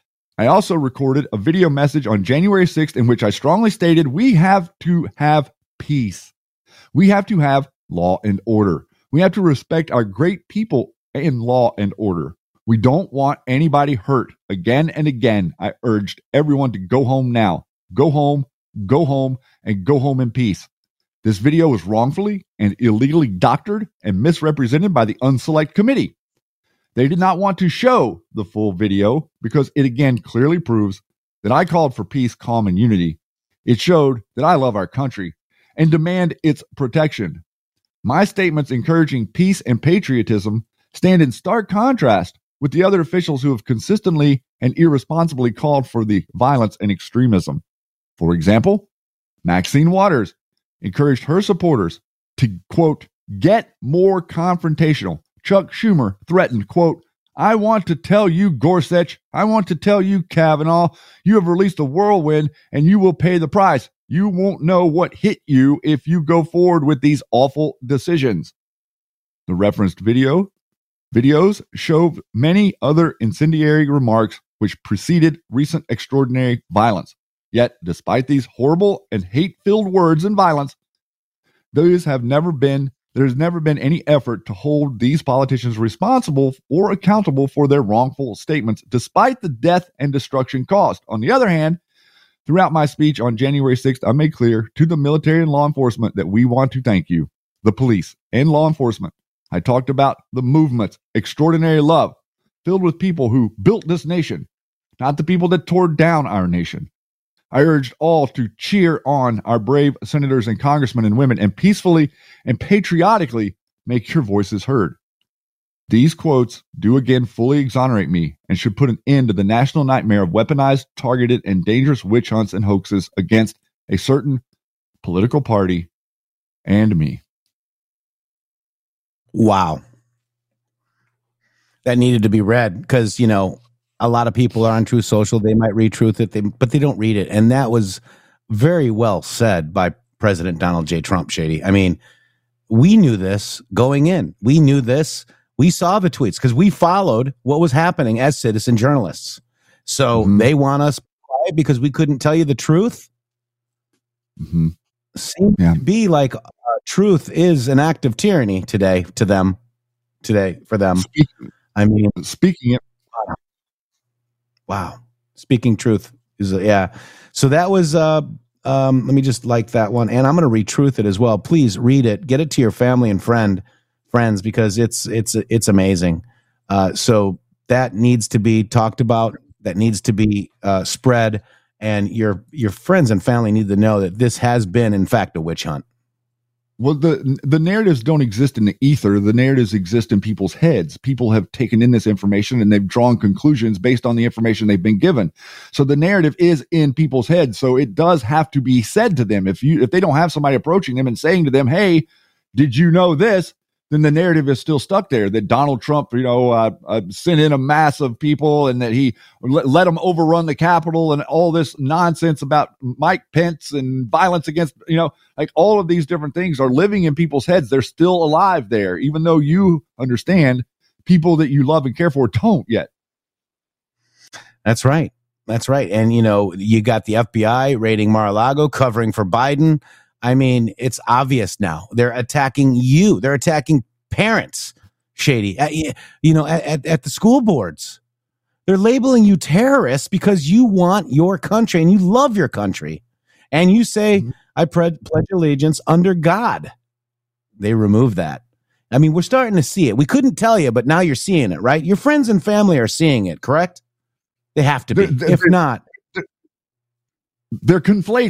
I also recorded a video message on January sixth in which I strongly stated we have to have peace. We have to have law and order. We have to respect our great people in law and order. We don't want anybody hurt. Again and again, I urged everyone to go home now. Go home, go home, and go home in peace. This video was wrongfully and illegally doctored and misrepresented by the Unselect Committee. They did not want to show the full video because it again clearly proves that I called for peace, calm, and unity. It showed that I love our country and demand its protection. My statements encouraging peace and patriotism stand in stark contrast with the other officials who have consistently and irresponsibly called for the violence and extremism. For example, Maxine Waters encouraged her supporters to, quote, get more confrontational. Chuck Schumer threatened, quote, I want to tell you, Gorsuch, I want to tell you, Kavanaugh, you have released a whirlwind and you will pay the price. You won't know what hit you if you go forward with these awful decisions. The referenced video videos show many other incendiary remarks which preceded recent extraordinary violence. Yet, despite these horrible and hate-filled words and violence, those have never been There's never been any effort to hold these politicians responsible or accountable for their wrongful statements, despite the death and destruction caused. On the other hand, throughout my speech on January sixth, I made clear to the military and law enforcement that we want to thank you, the police and law enforcement. I talked about the movement's extraordinary love, filled with people who built this nation, not the people that tore down our nation. I urged all to cheer on our brave senators and congressmen and women and peacefully and patriotically make your voices heard. These quotes do again fully exonerate me and should put an end to the national nightmare of weaponized, targeted, and dangerous witch hunts and hoaxes against a certain political party and me. Wow. That needed to be read because, you know, a lot of people are on Truth Social. They might read Truth, it, they, but they don't read it. And that was very well said by President Donald J. Trump, Shady. I mean, we knew this going in. We knew this. We saw the tweets because we followed what was happening as citizen journalists. So mm-hmm. they want us quiet because we couldn't tell you the truth. Mm-hmm. Seems yeah. to be like uh, truth is an act of tyranny today to them. Today for them. Speaking, I mean, speaking it. Wow. Speaking truth is, a, yeah. So that was, uh, um, let me just like that one. And I'm going to retruth it as well. Please read it. Get it to your family and friend friends, because it's, it's, it's amazing. Uh, so that needs to be talked about. That needs to be, uh, spread. And your, your friends and family need to know that this has been, in fact, a witch hunt. Well, the the narratives don't exist in the ether. The narratives exist in people's heads. People have taken in this information and they've drawn conclusions based on the information they've been given. So the narrative is in people's heads. So it does have to be said to them. If you if they don't have somebody approaching them and saying to them, "Hey, did you know this?" then the narrative is still stuck there that Donald Trump, you know, uh, uh, sent in a mass of people and that he let, let them overrun the Capitol and all this nonsense about Mike Pence and violence against, you know, like all of these different things are living in people's heads. They're still alive there, even though you understand people that you love and care for don't yet. That's right. That's right. And, you know, you got the F B I raiding Mar-a-Lago, covering for Biden. I mean, it's obvious now. They're attacking you. They're attacking parents, Shady, at, you know, at, at the school boards. They're labeling you terrorists because you want your country and you love your country. And you say, mm-hmm. I pledge allegiance under God. They remove that. I mean, we're starting to see it. We couldn't tell you, but now you're seeing it, right? Your friends and family are seeing it, correct? They have to be. They're, if they're, not. They're conflating.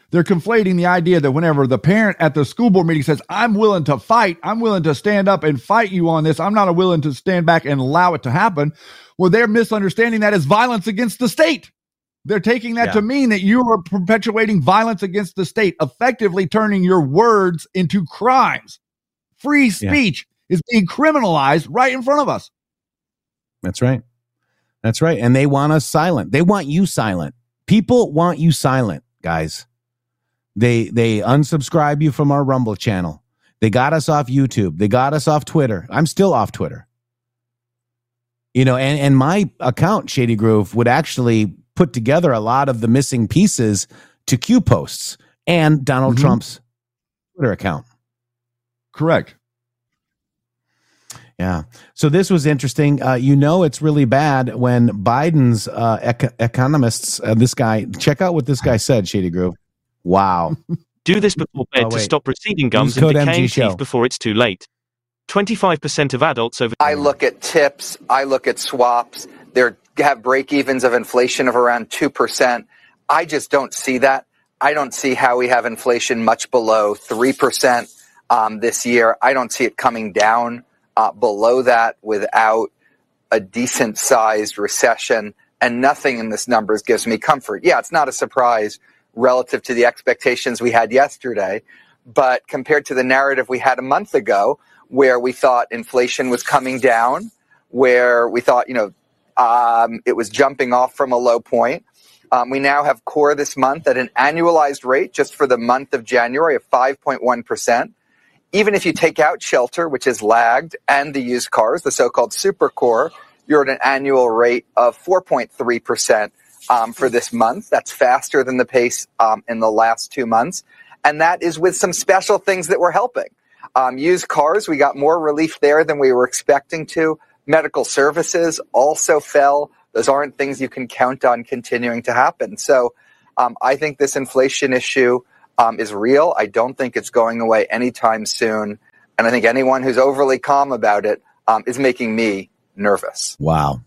They're conflating the idea that whenever the parent at the school board meeting says, I'm willing to fight, I'm willing to stand up and fight you on this, I'm not willing to stand back and allow it to happen. Well, they're misunderstanding that as violence against the state. They're taking that yeah. to mean that you are perpetuating violence against the state, effectively turning your words into crimes. Free speech yeah. is being criminalized right in front of us. That's right. That's right. And they want us silent. They want you silent. People want you silent, guys. They they unsubscribe you from our Rumble channel. They got us off YouTube. They got us off Twitter. I'm still off Twitter. You know, and, and my account, Shady Groove, would actually put together a lot of the missing pieces to Q posts and Donald mm-hmm. Trump's Twitter account. Correct. Yeah. So this was interesting. Uh, you know, it's really bad when Biden's uh, ec- economists, uh, this guy, check out what this guy said, Shady Groove. Wow. Do this before bed oh, to stop receding gums and decaying teeth before it's too late. twenty-five percent of adults over... I look at tips. I look at swaps. They have break-evens of inflation of around two percent. I just don't see that. I don't see how we have inflation much below three percent um, this year. I don't see it coming down uh, below that without a decent-sized recession, and nothing in this numbers gives me comfort. Yeah, it's not a surprise relative to the expectations we had yesterday, but compared to the narrative we had a month ago, where we thought inflation was coming down, where we thought, you know, um, it was jumping off from a low point. Um, we now have core this month at an annualized rate just for the month of January of five point one percent. Even if you take out shelter, which is lagged, and the used cars, the so-called super core, you're at an annual rate of four point three percent um, for this month. That's faster than the pace um, in the last two months. And that is with some special things that were helping. Um, used cars, we got more relief there than we were expecting to. Medical services also fell. Those aren't things you can count on continuing to happen. So um, I think this inflation issue um, is real. I don't think it's going away anytime soon. And I think anyone who's overly calm about it um, is making me nervous. Wow.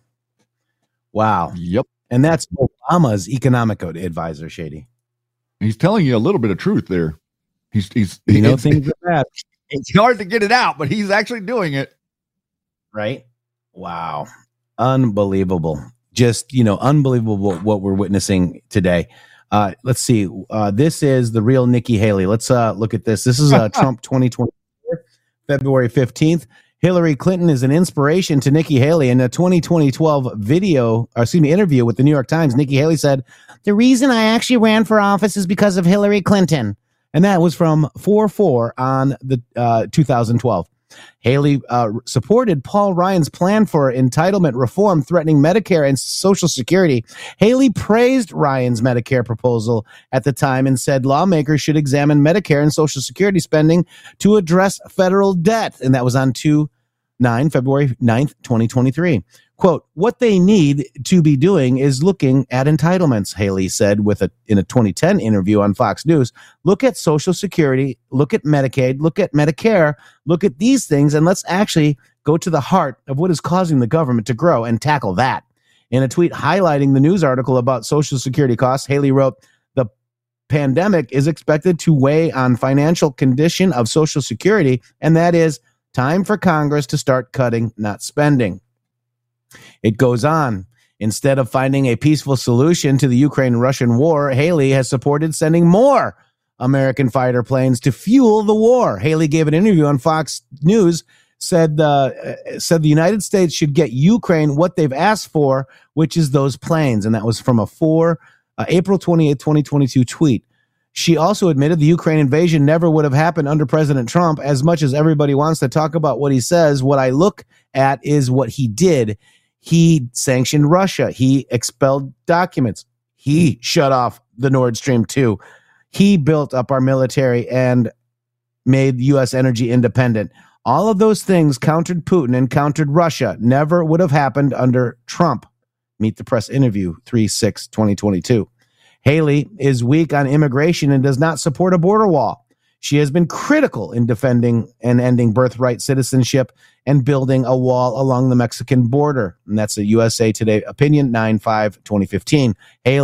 Wow. Yep. And that's Obama's economic advisor, Shady. He's telling you a little bit of truth there. He's, he's, you know, things are bad. It's hard to get it out, but he's actually doing it. Right? Wow. Unbelievable. Just, you know, unbelievable what we're witnessing today. Uh, let's see. Uh, this is the real Nikki Haley. Let's uh, look at this. This is uh, Trump twenty twenty-four, February fifteenth. Hillary Clinton is an inspiration to Nikki Haley. In a twenty twelve video, or excuse me, interview with the New York Times, Nikki Haley said, "The reason I actually ran for office is because of Hillary Clinton." And that was from four four on the uh, two thousand twelve. Haley uh, supported Paul Ryan's plan for entitlement reform threatening Medicare and Social Security. Haley praised Ryan's Medicare proposal at the time and said lawmakers should examine Medicare and Social Security spending to address federal debt. And that was on two nine, February ninth, twenty twenty-three. Quote, "What they need to be doing is looking at entitlements," Haley said with a in a twenty ten interview on Fox News. "Look at Social Security, look at Medicaid, look at Medicare, look at these things, and let's actually go to the heart of what is causing the government to grow and tackle that." In a tweet highlighting the news article about Social Security costs, Haley wrote, "The pandemic is expected to weigh on financial condition of Social Security, and that is time for Congress to start cutting, not spending." It goes on. Instead of finding a peaceful solution to the Ukraine-Russian war, Haley has supported sending more American fighter planes to fuel the war. Haley gave an interview on Fox News, said uh, said the United States should get Ukraine what they've asked for, which is those planes. And that was from a four uh, April twenty-eighth, twenty twenty-two tweet. She also admitted the Ukraine invasion never would have happened under President Trump. As much as everybody wants to talk about what he says, what I look at is what he did. He sanctioned Russia. He expelled documents. He shut off the Nord Stream two. He built up our military and made U S energy independent. All of those things countered Putin and countered Russia. Never would have happened under Trump. Meet the Press interview, three six twenty twenty-two. Haley is weak on immigration and does not support a border wall. She has been critical in defending and ending birthright citizenship and building a wall along the Mexican border. And that's a U S A Today opinion, nine five twenty fifteen. Haley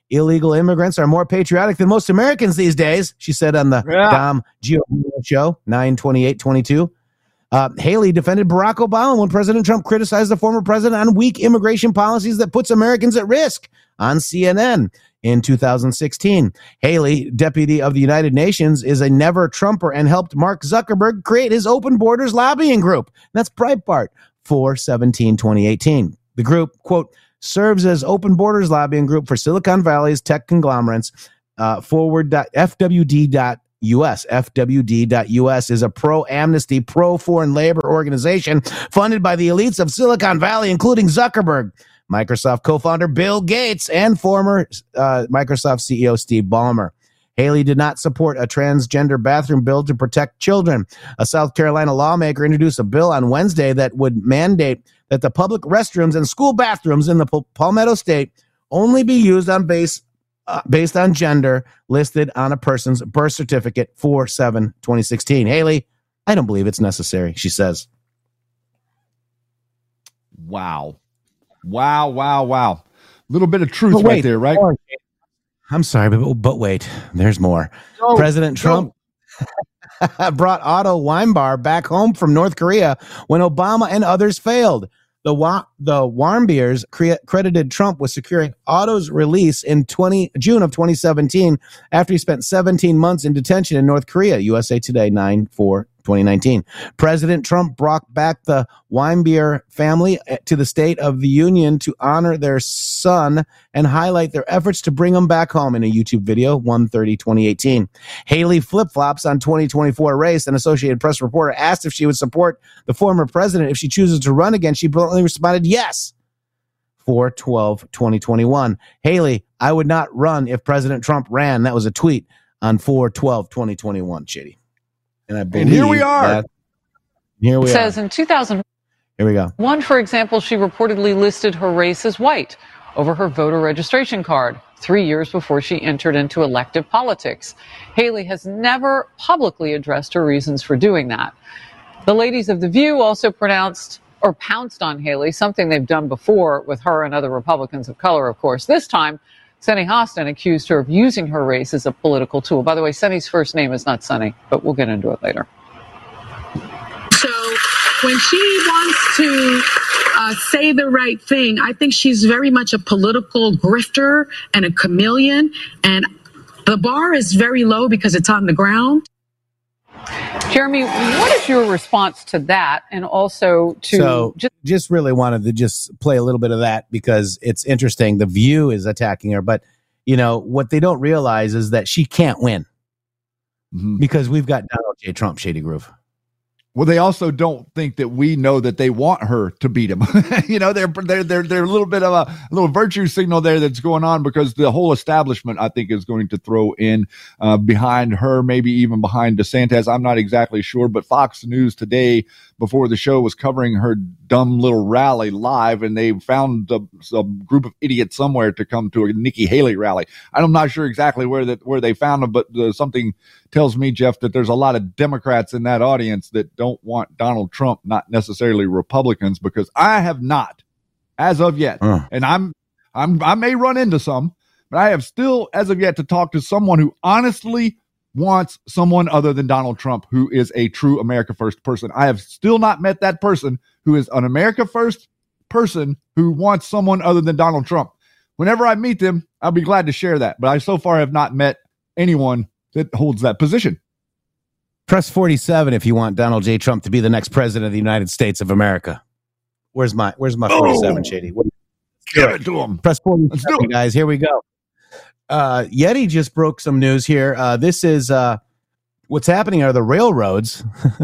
Illegal immigrants are more patriotic than most Americans these days, she said on the yeah. Dom Giovanni show, nine twenty-eight twenty-two. Uh, Haley defended Barack Obama when President Trump criticized the former president on weak immigration policies that puts Americans at risk on C N N in two thousand sixteen. Haley, deputy of the United Nations, is a never Trumper and helped Mark Zuckerberg create his Open Borders lobbying group. That's Breitbart, four seventeen twenty eighteen. The group, quote, serves as Open Borders lobbying group for Silicon Valley's tech conglomerates. Uh, forward F W D dot U S. F W D dot U S is a pro-amnesty, pro-foreign labor organization funded by the elites of Silicon Valley, including Zuckerberg, Microsoft co-founder Bill Gates, and former uh, Microsoft C E O Steve Ballmer. Haley did not support a transgender bathroom bill to protect children. A South Carolina lawmaker introduced a bill on Wednesday that would mandate that the public restrooms and school bathrooms in the Palmetto State only be used on base Uh, based on gender listed on a person's birth certificate, four seven twenty sixteen. Haley, I don't believe it's necessary, she says. Wow. Wow, wow, wow. Little bit of truth wait, right there, right? I'm sorry, but, but wait, there's more. No, President Trump no. brought Otto Warmbier back home from North Korea when Obama and others failed. The Wa- the Warmbiers cre- credited Trump with securing Otto's release in June of twenty seventeen after he spent seventeen months in detention in North Korea. U S A Today, nine four twenty nineteen. President Trump brought back the Warmbier family to the State of the Union to honor their son and highlight their efforts to bring them back home in a YouTube video, one thirty twenty eighteen. Haley flip-flops on twenty twenty-four race. An Associated Press reporter asked if she would support the former president if she chooses to run again. She bluntly responded, yes. four twelve twenty twenty-one. Haley, I would not run if President Trump ran. That was a tweet on four twelve twenty twenty-one, Chitty. And I believe and here we are. That, here we it are. Says in two thousand Here we go. One, for example, she reportedly listed her race as white over her voter registration card three years before she entered into elective politics. Haley has never publicly addressed her reasons for doing that. The ladies of The View also pronounced or pounced on Haley, something they've done before with her and other Republicans of color, of course. This time, Sunny Hostin accused her of using her race as a political tool. By the way, Sunny's first name is not Sunny, but we'll get into it later. So when she wants to uh, say the right thing, I think she's very much a political grifter and a chameleon. And the bar is very low because it's on the ground. Jeremy, what is your response to that? And also to so just, just really wanted to just play a little bit of that because it's interesting. The View is attacking her, but you know what they don't realize is that she can't win mm-hmm. because we've got Donald J. Trump, Shady Groove. Well, they also don't think that we know that they want her to beat him. you know, they're they're they're they're a little bit of a, a little virtue signal there that's going on because the whole establishment, I think, is going to throw in uh, behind her, maybe even behind DeSantis. I'm not exactly sure, but Fox News today, before the show, was covering her dumb little rally live, and they found a, a group of idiots somewhere to come to a Nikki Haley rally. I'm not sure exactly where that where they found them, but uh, something tells me, Jeff, that there's a lot of Democrats in that audience that don't want Donald Trump, not necessarily Republicans, because I have not, as of yet, uh. and I'm, I'm, I may run into some, but I have still, as of yet, to talk to someone who honestly wants someone other than Donald Trump, who is a true America First person. I have still not met that person who is an America First person who wants someone other than Donald Trump. Whenever I meet them, I'll be glad to share that, but I so far have not met anyone that holds that position. Press forty-seven if you want Donald J. Trump to be the next president of the United States of America. Where's my Where's my forty-seven, oh, Shady? What, give it to him. Press forty-seven, guys. Here we go. Uh, Yeti just broke some news here. Uh, this is uh, what's happening are the railroads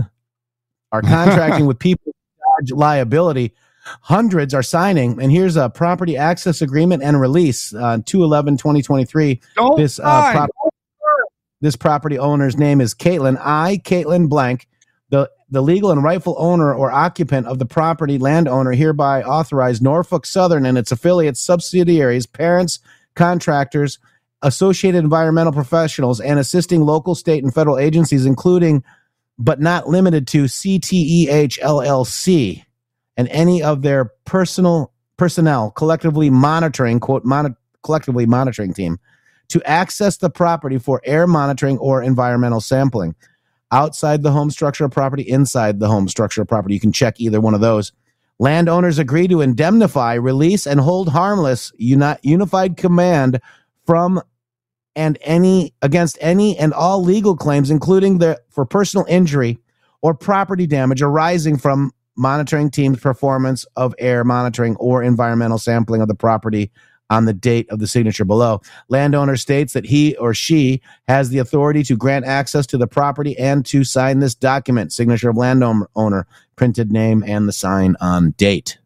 are contracting with people to charge liability. Hundreds are signing, and here's a property access agreement and release on uh, two eleven twenty twenty-three. Don't this uh, prop- This property owner's name is Caitlin I. Caitlin Blank. The, the legal and rightful owner or occupant of the property, landowner, hereby authorized Norfolk Southern and its affiliates, subsidiaries, parents, contractors, associated environmental professionals, and assisting local, state, and federal agencies, including but not limited to C T E H L L C and any of their personal personnel collectively monitoring, quote, mon- collectively monitoring team, to access the property for air monitoring or environmental sampling. Outside the home structure of property, inside the home structure of property. You can check either one of those. Landowners agree to indemnify, release, and hold harmless uni- unified command from and any against any and all legal claims, including the for personal injury or property damage arising from monitoring team's performance of air monitoring or environmental sampling of the property on the date of the signature below. Landowner states that he or she has the authority to grant access to the property and to sign this document. Signature of landowner, printed name, and the sign on date.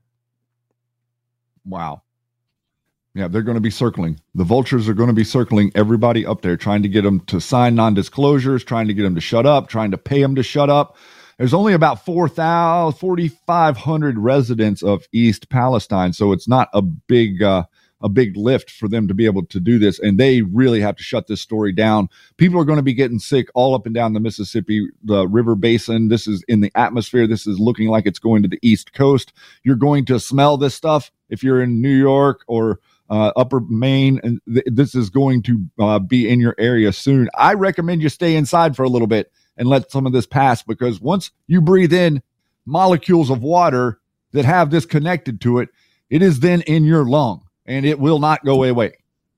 Wow. Yeah, they're going to be circling. The vultures are going to be circling everybody up there, trying to get them to sign non-disclosures, trying to get them to shut up, trying to pay them to shut up. There's only about four thousand, forty-five hundred residents of East Palestine, so it's not a big uh, a big lift for them to be able to do this, and they really have to shut this story down. People are going to be getting sick all up and down the Mississippi, the river basin. This is in the atmosphere. This is looking like it's going to the East Coast. You're going to smell this stuff if you're in New York or uh, Upper Maine, and th- this is going to uh, be in your area soon. I recommend you stay inside for a little bit and let some of this pass, because once you breathe in molecules of water that have this connected to it, it is then in your lung. And it will not go away.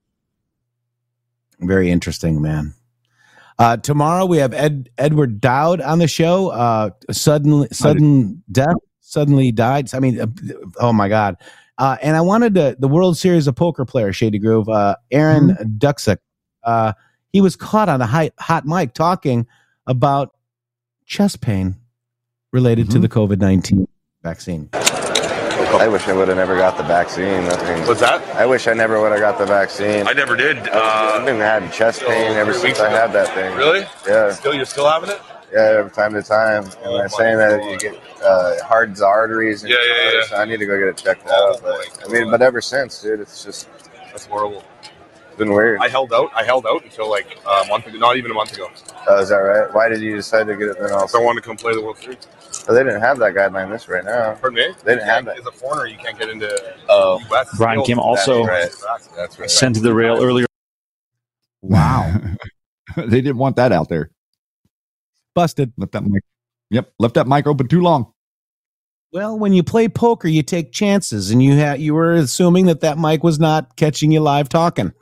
Very interesting, man. Uh, tomorrow we have Ed, Edward Dowd on the show. Uh, suddenly, sudden death, suddenly died. I mean, uh, oh my God. Uh, and I wanted to, the World Series of Poker player, Shady Groove, uh, Aaron mm-hmm. Duxick. Uh, he was caught on a hot, hot mic talking about chest pain related mm-hmm. to the COVID nineteen vaccine. I wish I would have never got the vaccine. I mean, What's that? I wish I never would have got the vaccine. I never did. Uh, I've been having chest pain ever since I had that thing. Really? Yeah. Still, you're still having it? Yeah, every time to time. And oh they're saying that you get uh, hardens the arteries. And yeah, yeah, yeah. So I need to go get it checked oh, out. But, I mean, but ever since, dude, it's just that's horrible. It's been weird. I held out. I held out until like a month ago. Not even a month ago. Oh, is that right? Why did you decide to get it then? Also, I wanted to come play the World Series. Oh, they didn't have that guideline this right now. Pardon me? They didn't have that. As a foreigner, you can't get into oh. U S. Brian Kim also That's right. That's right. sent to the rail earlier. Wow. They didn't want that out there. Busted. Left that mic. Yep. Left that mic open too long. Well, when you play poker, you take chances, and you ha- you were assuming that that mic was not catching you live talking.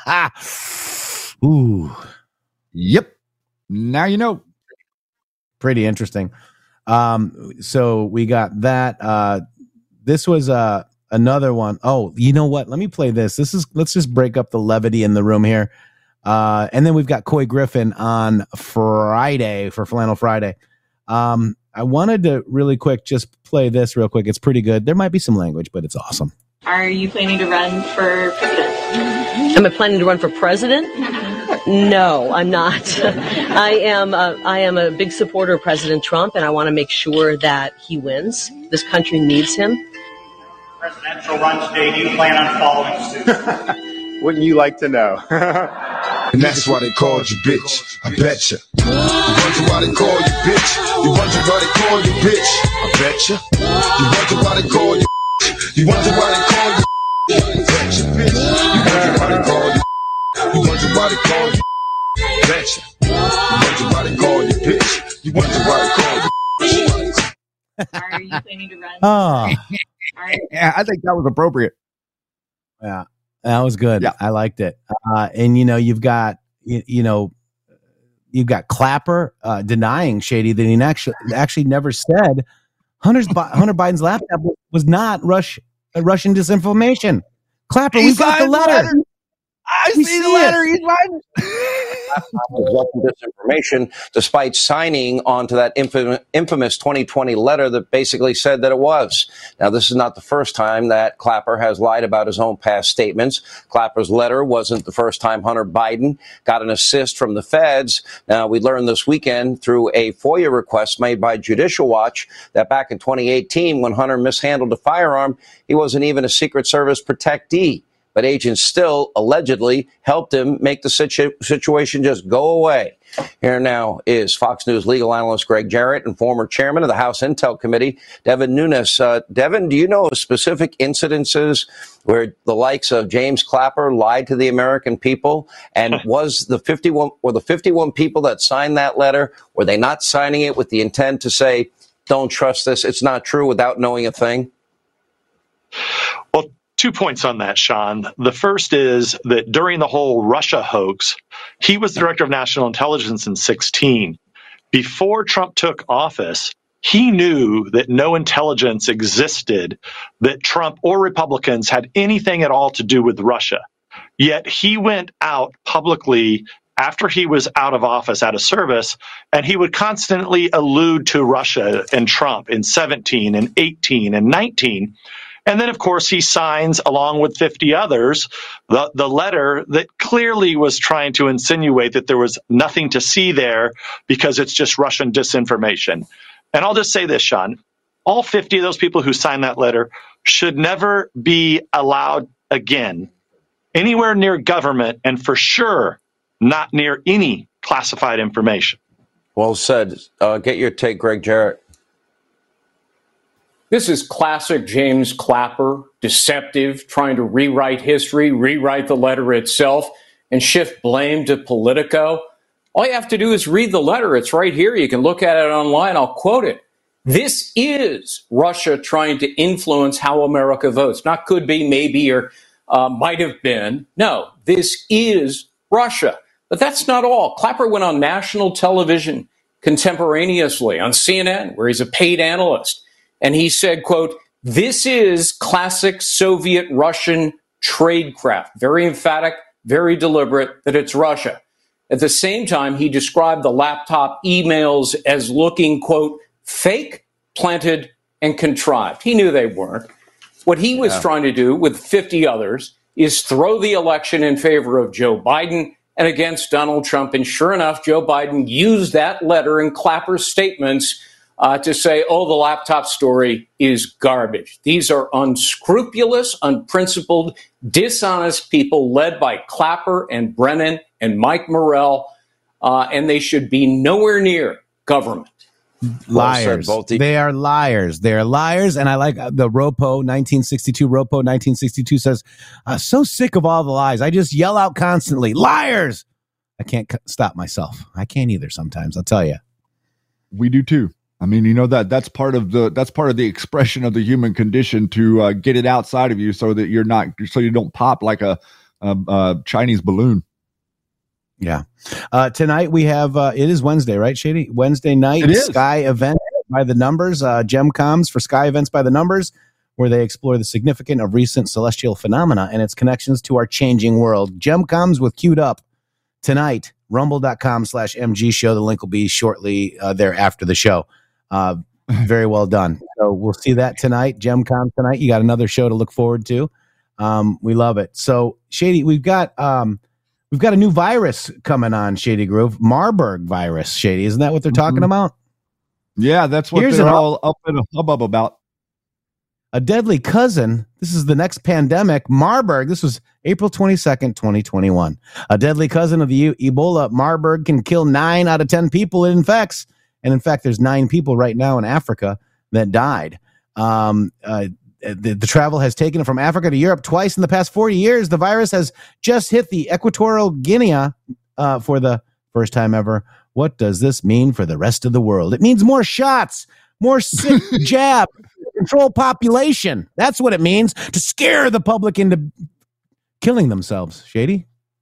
Ooh. Yep. Now you know. Pretty interesting. Um, so we got that. Uh, this was uh, another one. Oh, you know what? Let me play this. This is let's just break up the levity in the room here. Uh, and then we've got Coy Griffin on Friday for Flannel Friday. Um, I wanted to really quick just play this real quick. It's pretty good. There might be some language, but it's awesome. Are you planning to run for president? Am I planning to run for president? No, I'm not. I am a, I am a big supporter of President Trump, and I want to make sure that he wins. This country needs him. Presidential run today. Do you plan on following suit? Wouldn't you like to know? And that's why they called you bitch. I betcha. You wonder why they call you bitch. You wonder why they call you bitch. I betcha. You wonder why they call you. You wonder why they call you. I betcha, bitch. You wonder why they call you. You wonder why they call you. Betcha. You wonder why they call you bitch. You wonder why they call you. Are you planning to run? Oh. Yeah, I think that was appropriate. Yeah. That was good. Yeah. I liked it. Uh, and, you know, you've got, you, you know, you've got Clapper uh, denying Shady that he actually, actually never said Hunter's Hunter Biden's laptop was not Rush, uh, Russian disinformation. Clapper, we got the letter. letter. I we see the letter. It. He's writing. Russian disinformation, despite signing onto that infamous, infamous twenty twenty letter that basically said that it was. Now, this is not the first time that Clapper has lied about his own past statements. Clapper's letter wasn't the first time Hunter Biden got an assist from the feds. Now, we learned this weekend through a FOIA request made by Judicial Watch that back in twenty eighteen, when Hunter mishandled a firearm, he wasn't even a Secret Service protectee. but agents still allegedly helped him make the situ- situation just go away. Here now is Fox News legal analyst Greg Jarrett and former chairman of the House Intel Committee, Devin Nunes. Uh, Devin, do you know of specific incidences where the likes of James Clapper lied to the American people? And was the fifty-one were the fifty-one people that signed that letter, were they not signing it with the intent to say, don't trust this, it's not true, without knowing a thing? Well, two points on that, Sean. The first is that during the whole Russia hoax, he was the director of national intelligence in sixteen. Before Trump took office, he knew that no intelligence existed that Trump or Republicans had anything at all to do with Russia. Yet he went out publicly after he was out of office, out of service, and he would constantly allude to Russia and Trump in seventeen and eighteen and nineteen. And then, of course, he signs, along with fifty others, the, the letter that clearly was trying to insinuate that there was nothing to see there because it's just Russian disinformation. And I'll just say this, Sean, all fifty of those people who signed that letter should never be allowed again anywhere near government, and for sure not near any classified information. Well said. Uh, get your take, Greg Jarrett. This is classic James Clapper, deceptive, trying to rewrite history, rewrite the letter itself, and shift blame to Politico. All you have to do is read the letter. It's right here. You can look at it online. I'll quote it. This is Russia trying to influence how America votes. Not could be, maybe, or uh, might have been. No, this is Russia. But that's not all. Clapper went on national television contemporaneously on C N N, where he's a paid analyst. And he said, quote, this is classic Soviet Russian tradecraft. Very emphatic, very deliberate that it's Russia. At the same time, he described the laptop emails as looking, quote, fake, planted, and contrived. He knew they weren't. What he was yeah. trying to do with fifty others is throw the election in favor of Joe Biden and against Donald Trump. And sure enough, Joe Biden used that letter and Clapper's statements Uh, to say, oh, the laptop story is garbage. These are unscrupulous, unprincipled, dishonest people led by Clapper and Brennan and Mike Morrell, uh, and they should be nowhere near government. Liars. Well said, they are liars. They are liars. And I like the Ropo nineteen sixty-two. Ropo nineteen sixty-two says, uh, so sick of all the lies. I just yell out constantly, liars. I can't c- stop myself. I can't either sometimes, I'll tell you. We do too. I mean, you know, that that's part of the that's part of the expression of the human condition to uh, get it outside of you so that you're not so you don't pop like a, a, a Chinese balloon. Yeah. Uh, tonight we have uh, it is Wednesday, right, Shady? Wednesday night Sky Event by the Numbers, uh, GemComs for Sky Events by the Numbers, where they explore the significance of recent celestial phenomena and its connections to our changing world. GemComs with queued up tonight. Rumble.com slash MG show. The link will be shortly uh, there after the show. Uh, very well done. So we'll see that tonight. GemCom tonight. You got another show to look forward to. Um, we love it. So Shady, we've got um, we've got a new virus coming on, Shady Groove. Marburg virus, Shady. Isn't that what they're talking mm-hmm. about? Yeah, that's what Here's they're all up in a hubbub about. A deadly cousin. This is the next pandemic. Marburg. This was April twenty-second, twenty twenty-one. A deadly cousin of the Ebola. Marburg can kill nine out of ten people it infects. And in fact, there's nine people right now in Africa that died. Um, uh, the, the travel has taken it from Africa to Europe twice in the past forty years. The virus has just hit the Equatorial Guinea uh, for the first time ever. What does this mean for the rest of the world? It means more shots, more sick jab, control population. That's what it means, to scare the public into killing themselves. Shady?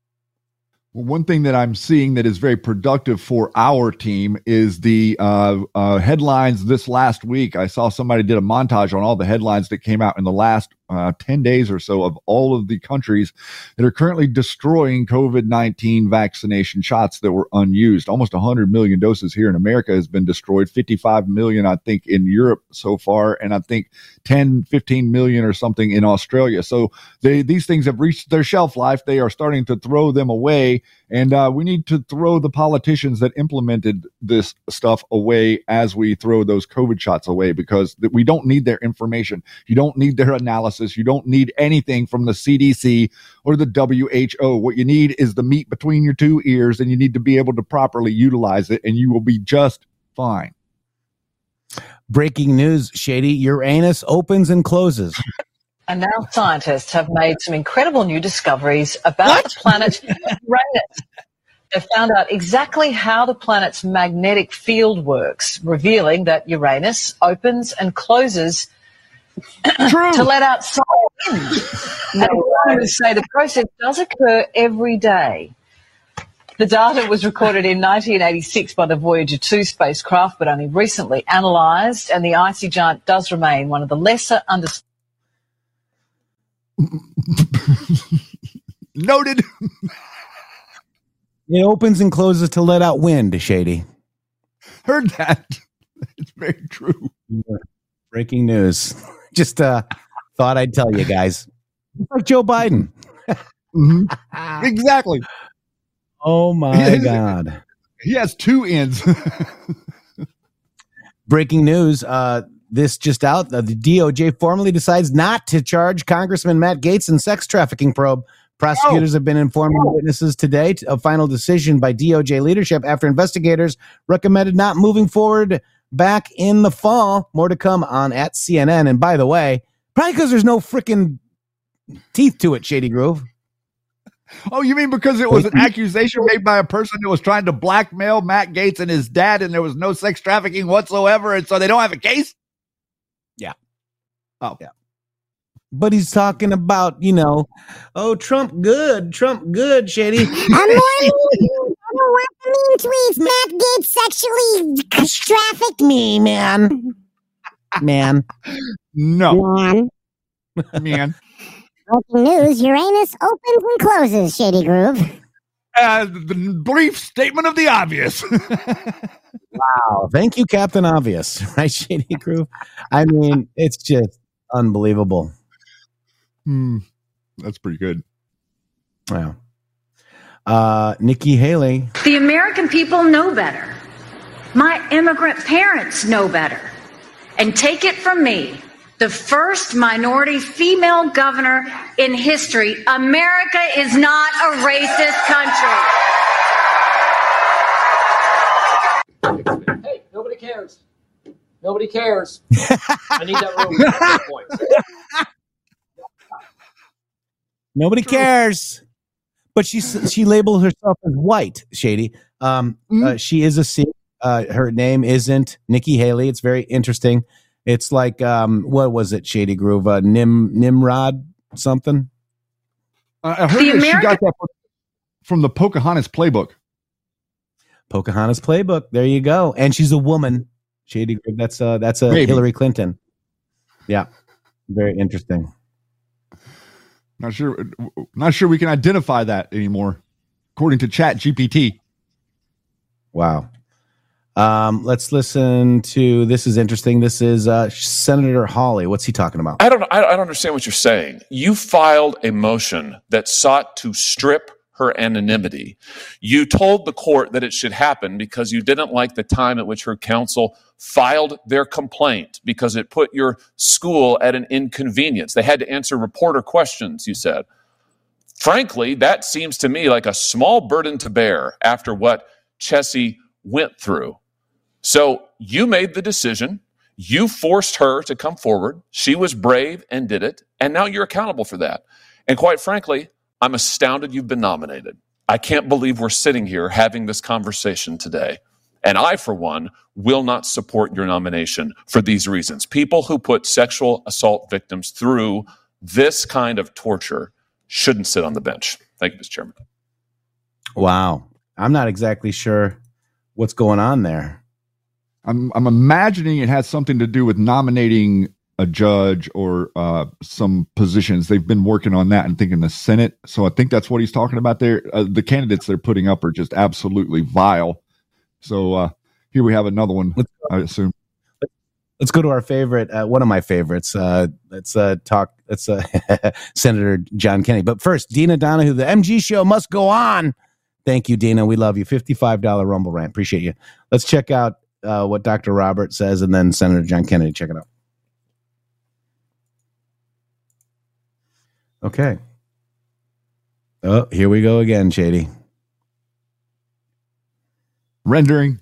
One thing that I'm seeing that is very productive for our team is the uh, uh, headlines this last week. I saw somebody did a montage on all the headlines that came out in the last uh, ten days or so of all of the countries that are currently destroying COVID nineteen vaccination shots that were unused. Almost one hundred million doses here in America has been destroyed, fifty-five million, I think, in Europe so far, and I think ten, fifteen million or something in Australia. So they, these things have reached their shelf life. They are starting to throw them away. And uh, we need to throw the politicians that implemented this stuff away as we throw those COVID shots away, because th- we don't need their information. You don't need their analysis. You don't need anything from the C D C or the W H O. What you need is the meat between your two ears, and you need to be able to properly utilize it, and you will be just fine. Breaking news, Shady. Uranus opens and closes. And now scientists have made some incredible new discoveries about what? the planet Uranus. They found out exactly how the planet's magnetic field works, revealing that Uranus opens and closes to let out solar wind. And scientists say the process does occur every day. The data was recorded in nineteen eighty-six by the Voyager two spacecraft, but only recently analysed, and the icy giant does remain one of the lesser understood. Noted. It opens and closes to let out wind, Shady. Heard that. It's very true. Breaking news. Just uh, thought I'd tell you guys. Like Joe Biden. Mm-hmm. Exactly. Oh, my God. He has two ends. Breaking news. Uh, this just out. The D O J formally decides not to charge Congressman Matt Gaetz in sex trafficking probe. Prosecutors oh. have been informing oh. witnesses today of a final decision by D O J leadership after investigators recommended not moving forward back in the fall. More to come on at C N N. And by the way, probably because there's no freaking teeth to it, Shady Groove. Oh, you mean because it was an accusation made by a person who was trying to blackmail Matt Gaetz and his dad, and there was no sex trafficking whatsoever, and so they don't have a case? Yeah. Oh. Yeah. But he's talking about, you know, oh, Trump good, Trump good, Shady. I'm more mean tweets. Matt Gaetz sexually trafficked me, man. Man. No. Man. Man. Breaking news, Uranus opens and closes, Shady Groove. Uh, the brief statement of the obvious. Wow. Thank you, Captain Obvious. Right, Shady Groove? I mean, it's just unbelievable. Hmm. That's pretty good. Wow. Uh, Nikki Haley. The American people know better. My immigrant parents know better. And take it from me, the first minority female governor in history, America is not a racist country. Hey, nobody cares. Nobody cares. I need that room. Nobody cares. But she she labeled herself as white, Shady. Um, mm-hmm. uh, she is a Sikh. Uh, her name isn't Nikki Haley. It's very interesting. It's like, um, what was it, Shady Groove? Uh, Nim Nimrod something? Uh, I heard the that American- she got that from the Pocahontas playbook. Pocahontas playbook. There you go. And she's a woman. Shady Groove. That's, uh, that's a Maybe. Hillary Clinton. Yeah. Very interesting. Not sure. Not sure we can identify that anymore, according to Chat G P T. Wow. Um, let's listen to, this is interesting. This is uh, Senator Hawley. What's he talking about? I don't, I don't understand what you're saying. You filed a motion that sought to strip her anonymity. You told the court that it should happen because you didn't like the time at which her counsel filed their complaint because it put your school at an inconvenience. They had to answer reporter questions, you said. Frankly, that seems to me like a small burden to bear after what Chessie went through. So you made the decision. You forced her to come forward. She was brave and did it. And now you're accountable for that. And quite frankly, I'm astounded you've been nominated. I can't believe we're sitting here having this conversation today. And I, for one, will not support your nomination for these reasons. People who put sexual assault victims through this kind of torture shouldn't sit on the bench. Thank you, Mister Chairman. Wow. I'm not exactly sure what's going on there. I'm I'm imagining it has something to do with nominating a judge or uh, some positions. They've been working on that and thinking the Senate. So I think that's what he's talking about there. Uh, the candidates they're putting up are just absolutely vile. So uh, here we have another one, I assume. Let's go to our favorite, uh, one of my favorites. Uh, let's uh, talk, let's uh, Senator John Kennedy. But first, Dina Donahue, the M G show must go on. Thank you, Dina. We love you. fifty-five dollars Rumble rant. Appreciate you. Let's check out uh, what Doctor Robert says, and then Senator John Kennedy. Check it out. Okay. Oh, here we go again, Shady. Rendering.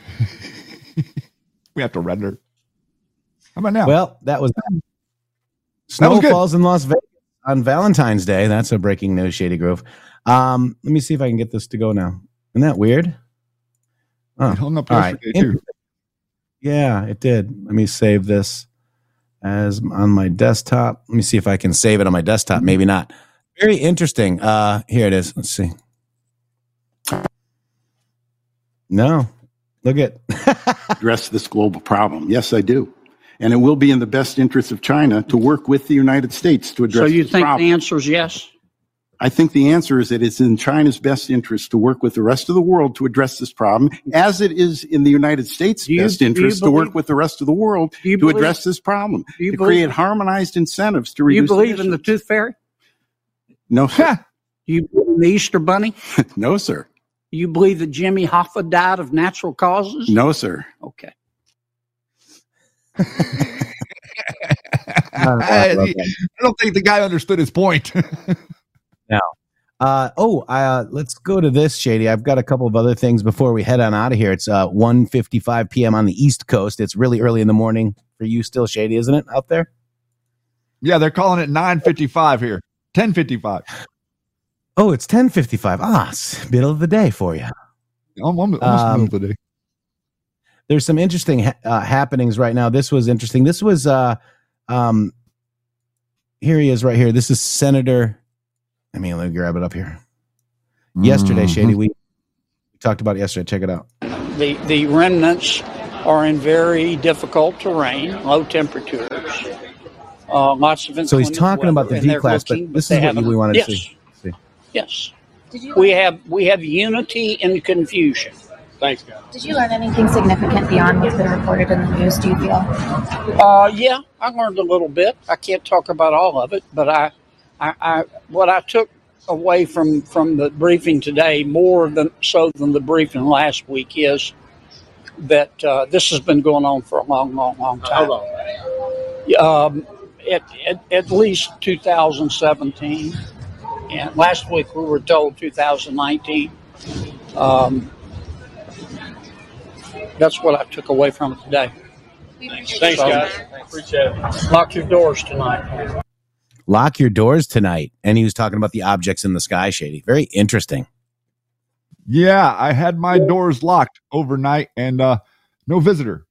We have to render. How about now? Well, that was snow that was falls in Las Vegas on Valentine's Day. That's a breaking news, Shady Grove. Um, let me see if I can get this to go now. Isn't that weird? Oh, it hung up all yesterday right. too. Yeah, it did. Let me save this as on my desktop. Let me see if I can save it on my desktop. Maybe not. Very interesting. Uh, here it is. Let's see. No, look at address this global problem. Yes, I do. And it will be in the best interest of China to work with the United States to address So you this think problem. the answer is yes? I think the answer is that it's in China's best interest to work with the rest of the world to address this problem, as it is in the United States' you- best do you interest to believe- work with the rest of the world you to believe- address this problem, you to believe- create harmonized incentives to Do you reduce believe emissions. in the tooth fairy? No, sir. You believe in the Easter Bunny? No, sir. You believe that Jimmy Hoffa died of natural causes? No, sir. Okay. I, I don't think the guy understood his point. Now, uh, oh, uh, let's go to this, Shady. I've got a couple of other things before we head on out of here. It's uh, one fifty-five p.m. on the East Coast. It's really early in the morning for you still, Shady, isn't it, out there? Yeah, they're calling it nine fifty-five here. ten fifty-five. Oh, it's ten fifty-five. Ah, it's middle of the day for you. Almost, almost Um, middle of the day. There's some interesting ha- uh, happenings right now. This was interesting. This was, uh, um, here he is right here. This is Senator. I mean, let me grab it up here. Yesterday, Mhm. Shady, we, we talked about it yesterday. Check it out. The the remnants are in very difficult terrain, low temperatures, uh, lots of So he's inclement talking about the weather, and they're D-class, but looking, this they is what haven't- we wanted yes, to see. see. Yes, we have we have unity in confusion. Thanks, guys. Did you learn anything significant beyond what's been reported in the news, do you feel? Uh, yeah, I learned a little bit. I can't talk about all of it, but I, I, I what I took away from, from the briefing today, more than so than the briefing last week, is that uh, this has been going on for a long, long, long time. How long? Um, at, at, at least two thousand seventeen, and last week we were told two thousand nineteen. Um, that's what I took away from it today. Thanks, guys. Appreciate it. Lock your doors tonight. Lock your doors tonight. And he was talking about the objects in the sky, Shady. Very interesting. Yeah, I had my doors locked overnight and uh, no visitor.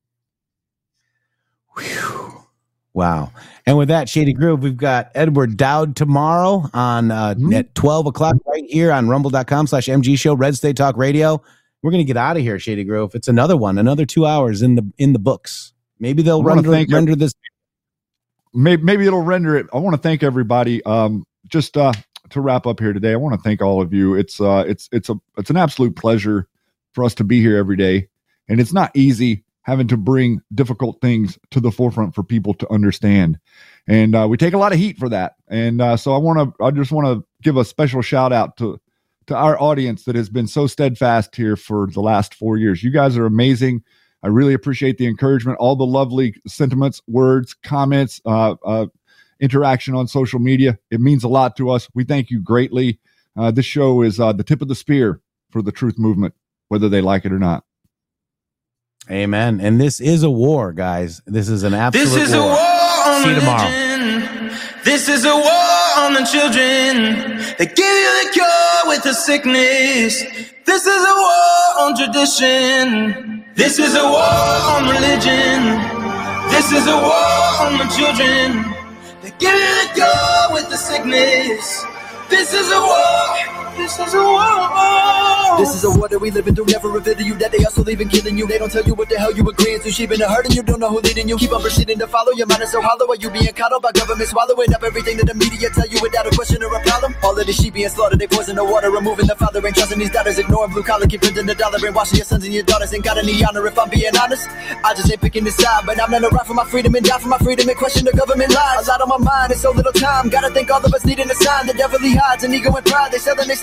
Wow. And with that, Shady Groove, we've got Edward Dowd tomorrow on uh, Mm-hmm. at twelve o'clock right here on rumble.com slash MG show, Red State Talk Radio. We're going to get out of here, Shady Grove. It's another one, another two hours in the in the books. Maybe they'll I wanna render, thank render ev- this. Maybe, maybe it'll render it. I want to thank everybody. Um, just uh, to wrap up here today, I want to thank all of you. It's uh, it's it's a it's an absolute pleasure for us to be here every day, and it's not easy having to bring difficult things to the forefront for people to understand. And uh, we take a lot of heat for that. And uh, so I want to, I just want to give a special shout out to to our audience that has been so steadfast here for the last four years. You guys are amazing. I really appreciate the encouragement, all the lovely sentiments, words, comments, uh, uh, interaction on social media. It means a lot to us. We thank you greatly. Uh, this show is uh, the tip of the spear for the truth movement, whether they like it or not. Amen. And this is a war, guys. This is an absolute This is war. a war on See you tomorrow. religion. This is a war on the children. They give you the cure with the sickness. This is a war on tradition. This is a war on religion. This is a war on the children. They give you the cure with the sickness. This is a war. This is a war. This is a war that we living through. Never reveal to you that they also leaving killing you. They don't tell you what the hell you agreeing to. She been hurting you, don't know who leading you. Keep on proceeding to follow. Your mind is so hollow. Are you being coddled by government swallowing up everything that the media tell you without a question or a problem? All of the sheep being slaughtered. They poison the water, removing the father. Ain't trusting these daughters. Ignoring blue collar, keep printing the dollar. Brainwashing your sons and your daughters. Ain't got any honor if I'm being honest. I just ain't picking this side, but I'm not around for my freedom and die for my freedom and question the government lies. A lot on my mind and so little time. Gotta think all of us needing a sign. The devil he hides, an ego and pride. They selling, they sell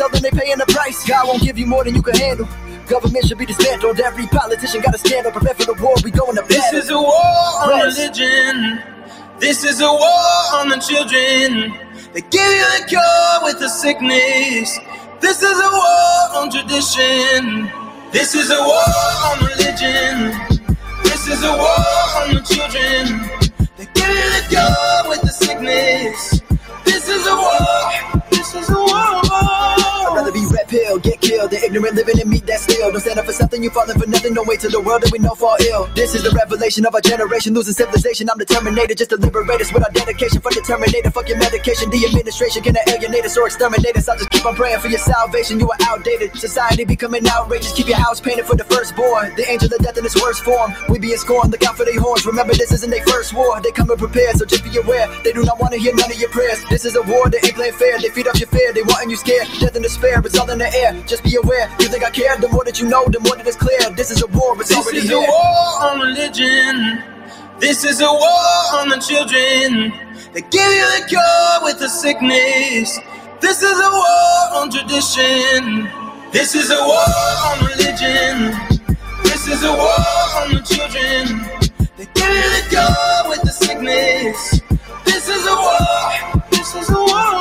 tell them they paying the price. God won't give you more than you can handle. Government should be dismantled. Every politician got to stand up, prepare for the war. We going to battle. This is a war on yes. religion. This is a war on the children. They give you the cure with the sickness. This is a war on tradition. This is a war on religion. This is a war on the children. They give you the cure with the sickness. This is a war. This is a war. I'd rather be red pill, get killed, than ignorant living and meet that still. Don't stand up for something, you falling for nothing. Don't wait till the world that we know fall ill. This is the revelation of our generation, losing civilization. I'm the Terminator, just to liberate us with our dedication. Fuck the Terminator, fuck your medication. The administration can alienate us or exterminate us. I'll just keep on praying for your salvation. You are outdated. Society becoming outrageous. Keep your house painted for the firstborn. The angel of death in its worst form. We being scorned, look out for their horns. Remember, this isn't their first war. They coming prepared, so just be aware. They do not want to hear none of your prayers. This is a war that ain't playing fair. They feed off your fear, they wanting you scared. Death and despair, it's all in the air. Just be aware. You think I care? The more that you know, the more that it's clear. This is a war, it's this already is here. a war on religion. This is a war on the children. They give you the cure with the sickness. This is a war on tradition. This is a war on religion. This is a war on the children. They give you the cure with the sickness. This is a war. This is a war.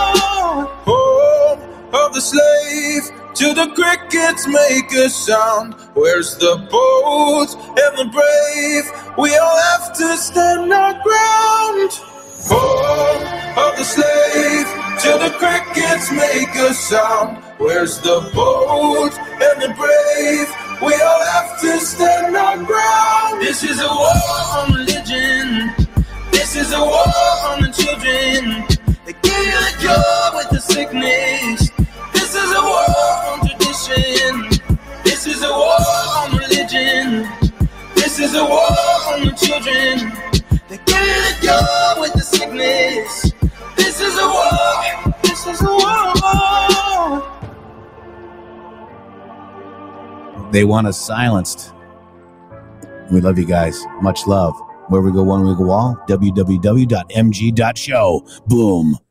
Home of the slave, till the crickets make a sound. Where's the bold and the brave? We all have to stand our ground. Home of the slave, till the crickets make a sound. Where's the bold and the brave? We all have to stand our ground. This is a war on religion. This is a war on the children. They give you the cure with the sickness. This is a war on tradition. This is a war on religion. This is a war on the children. They give you the cure with the sickness. This is a war. This is a war. They want us silenced. We love you guys. Much love. Where we go one, we go all. w w w dot m g dot show. Boom.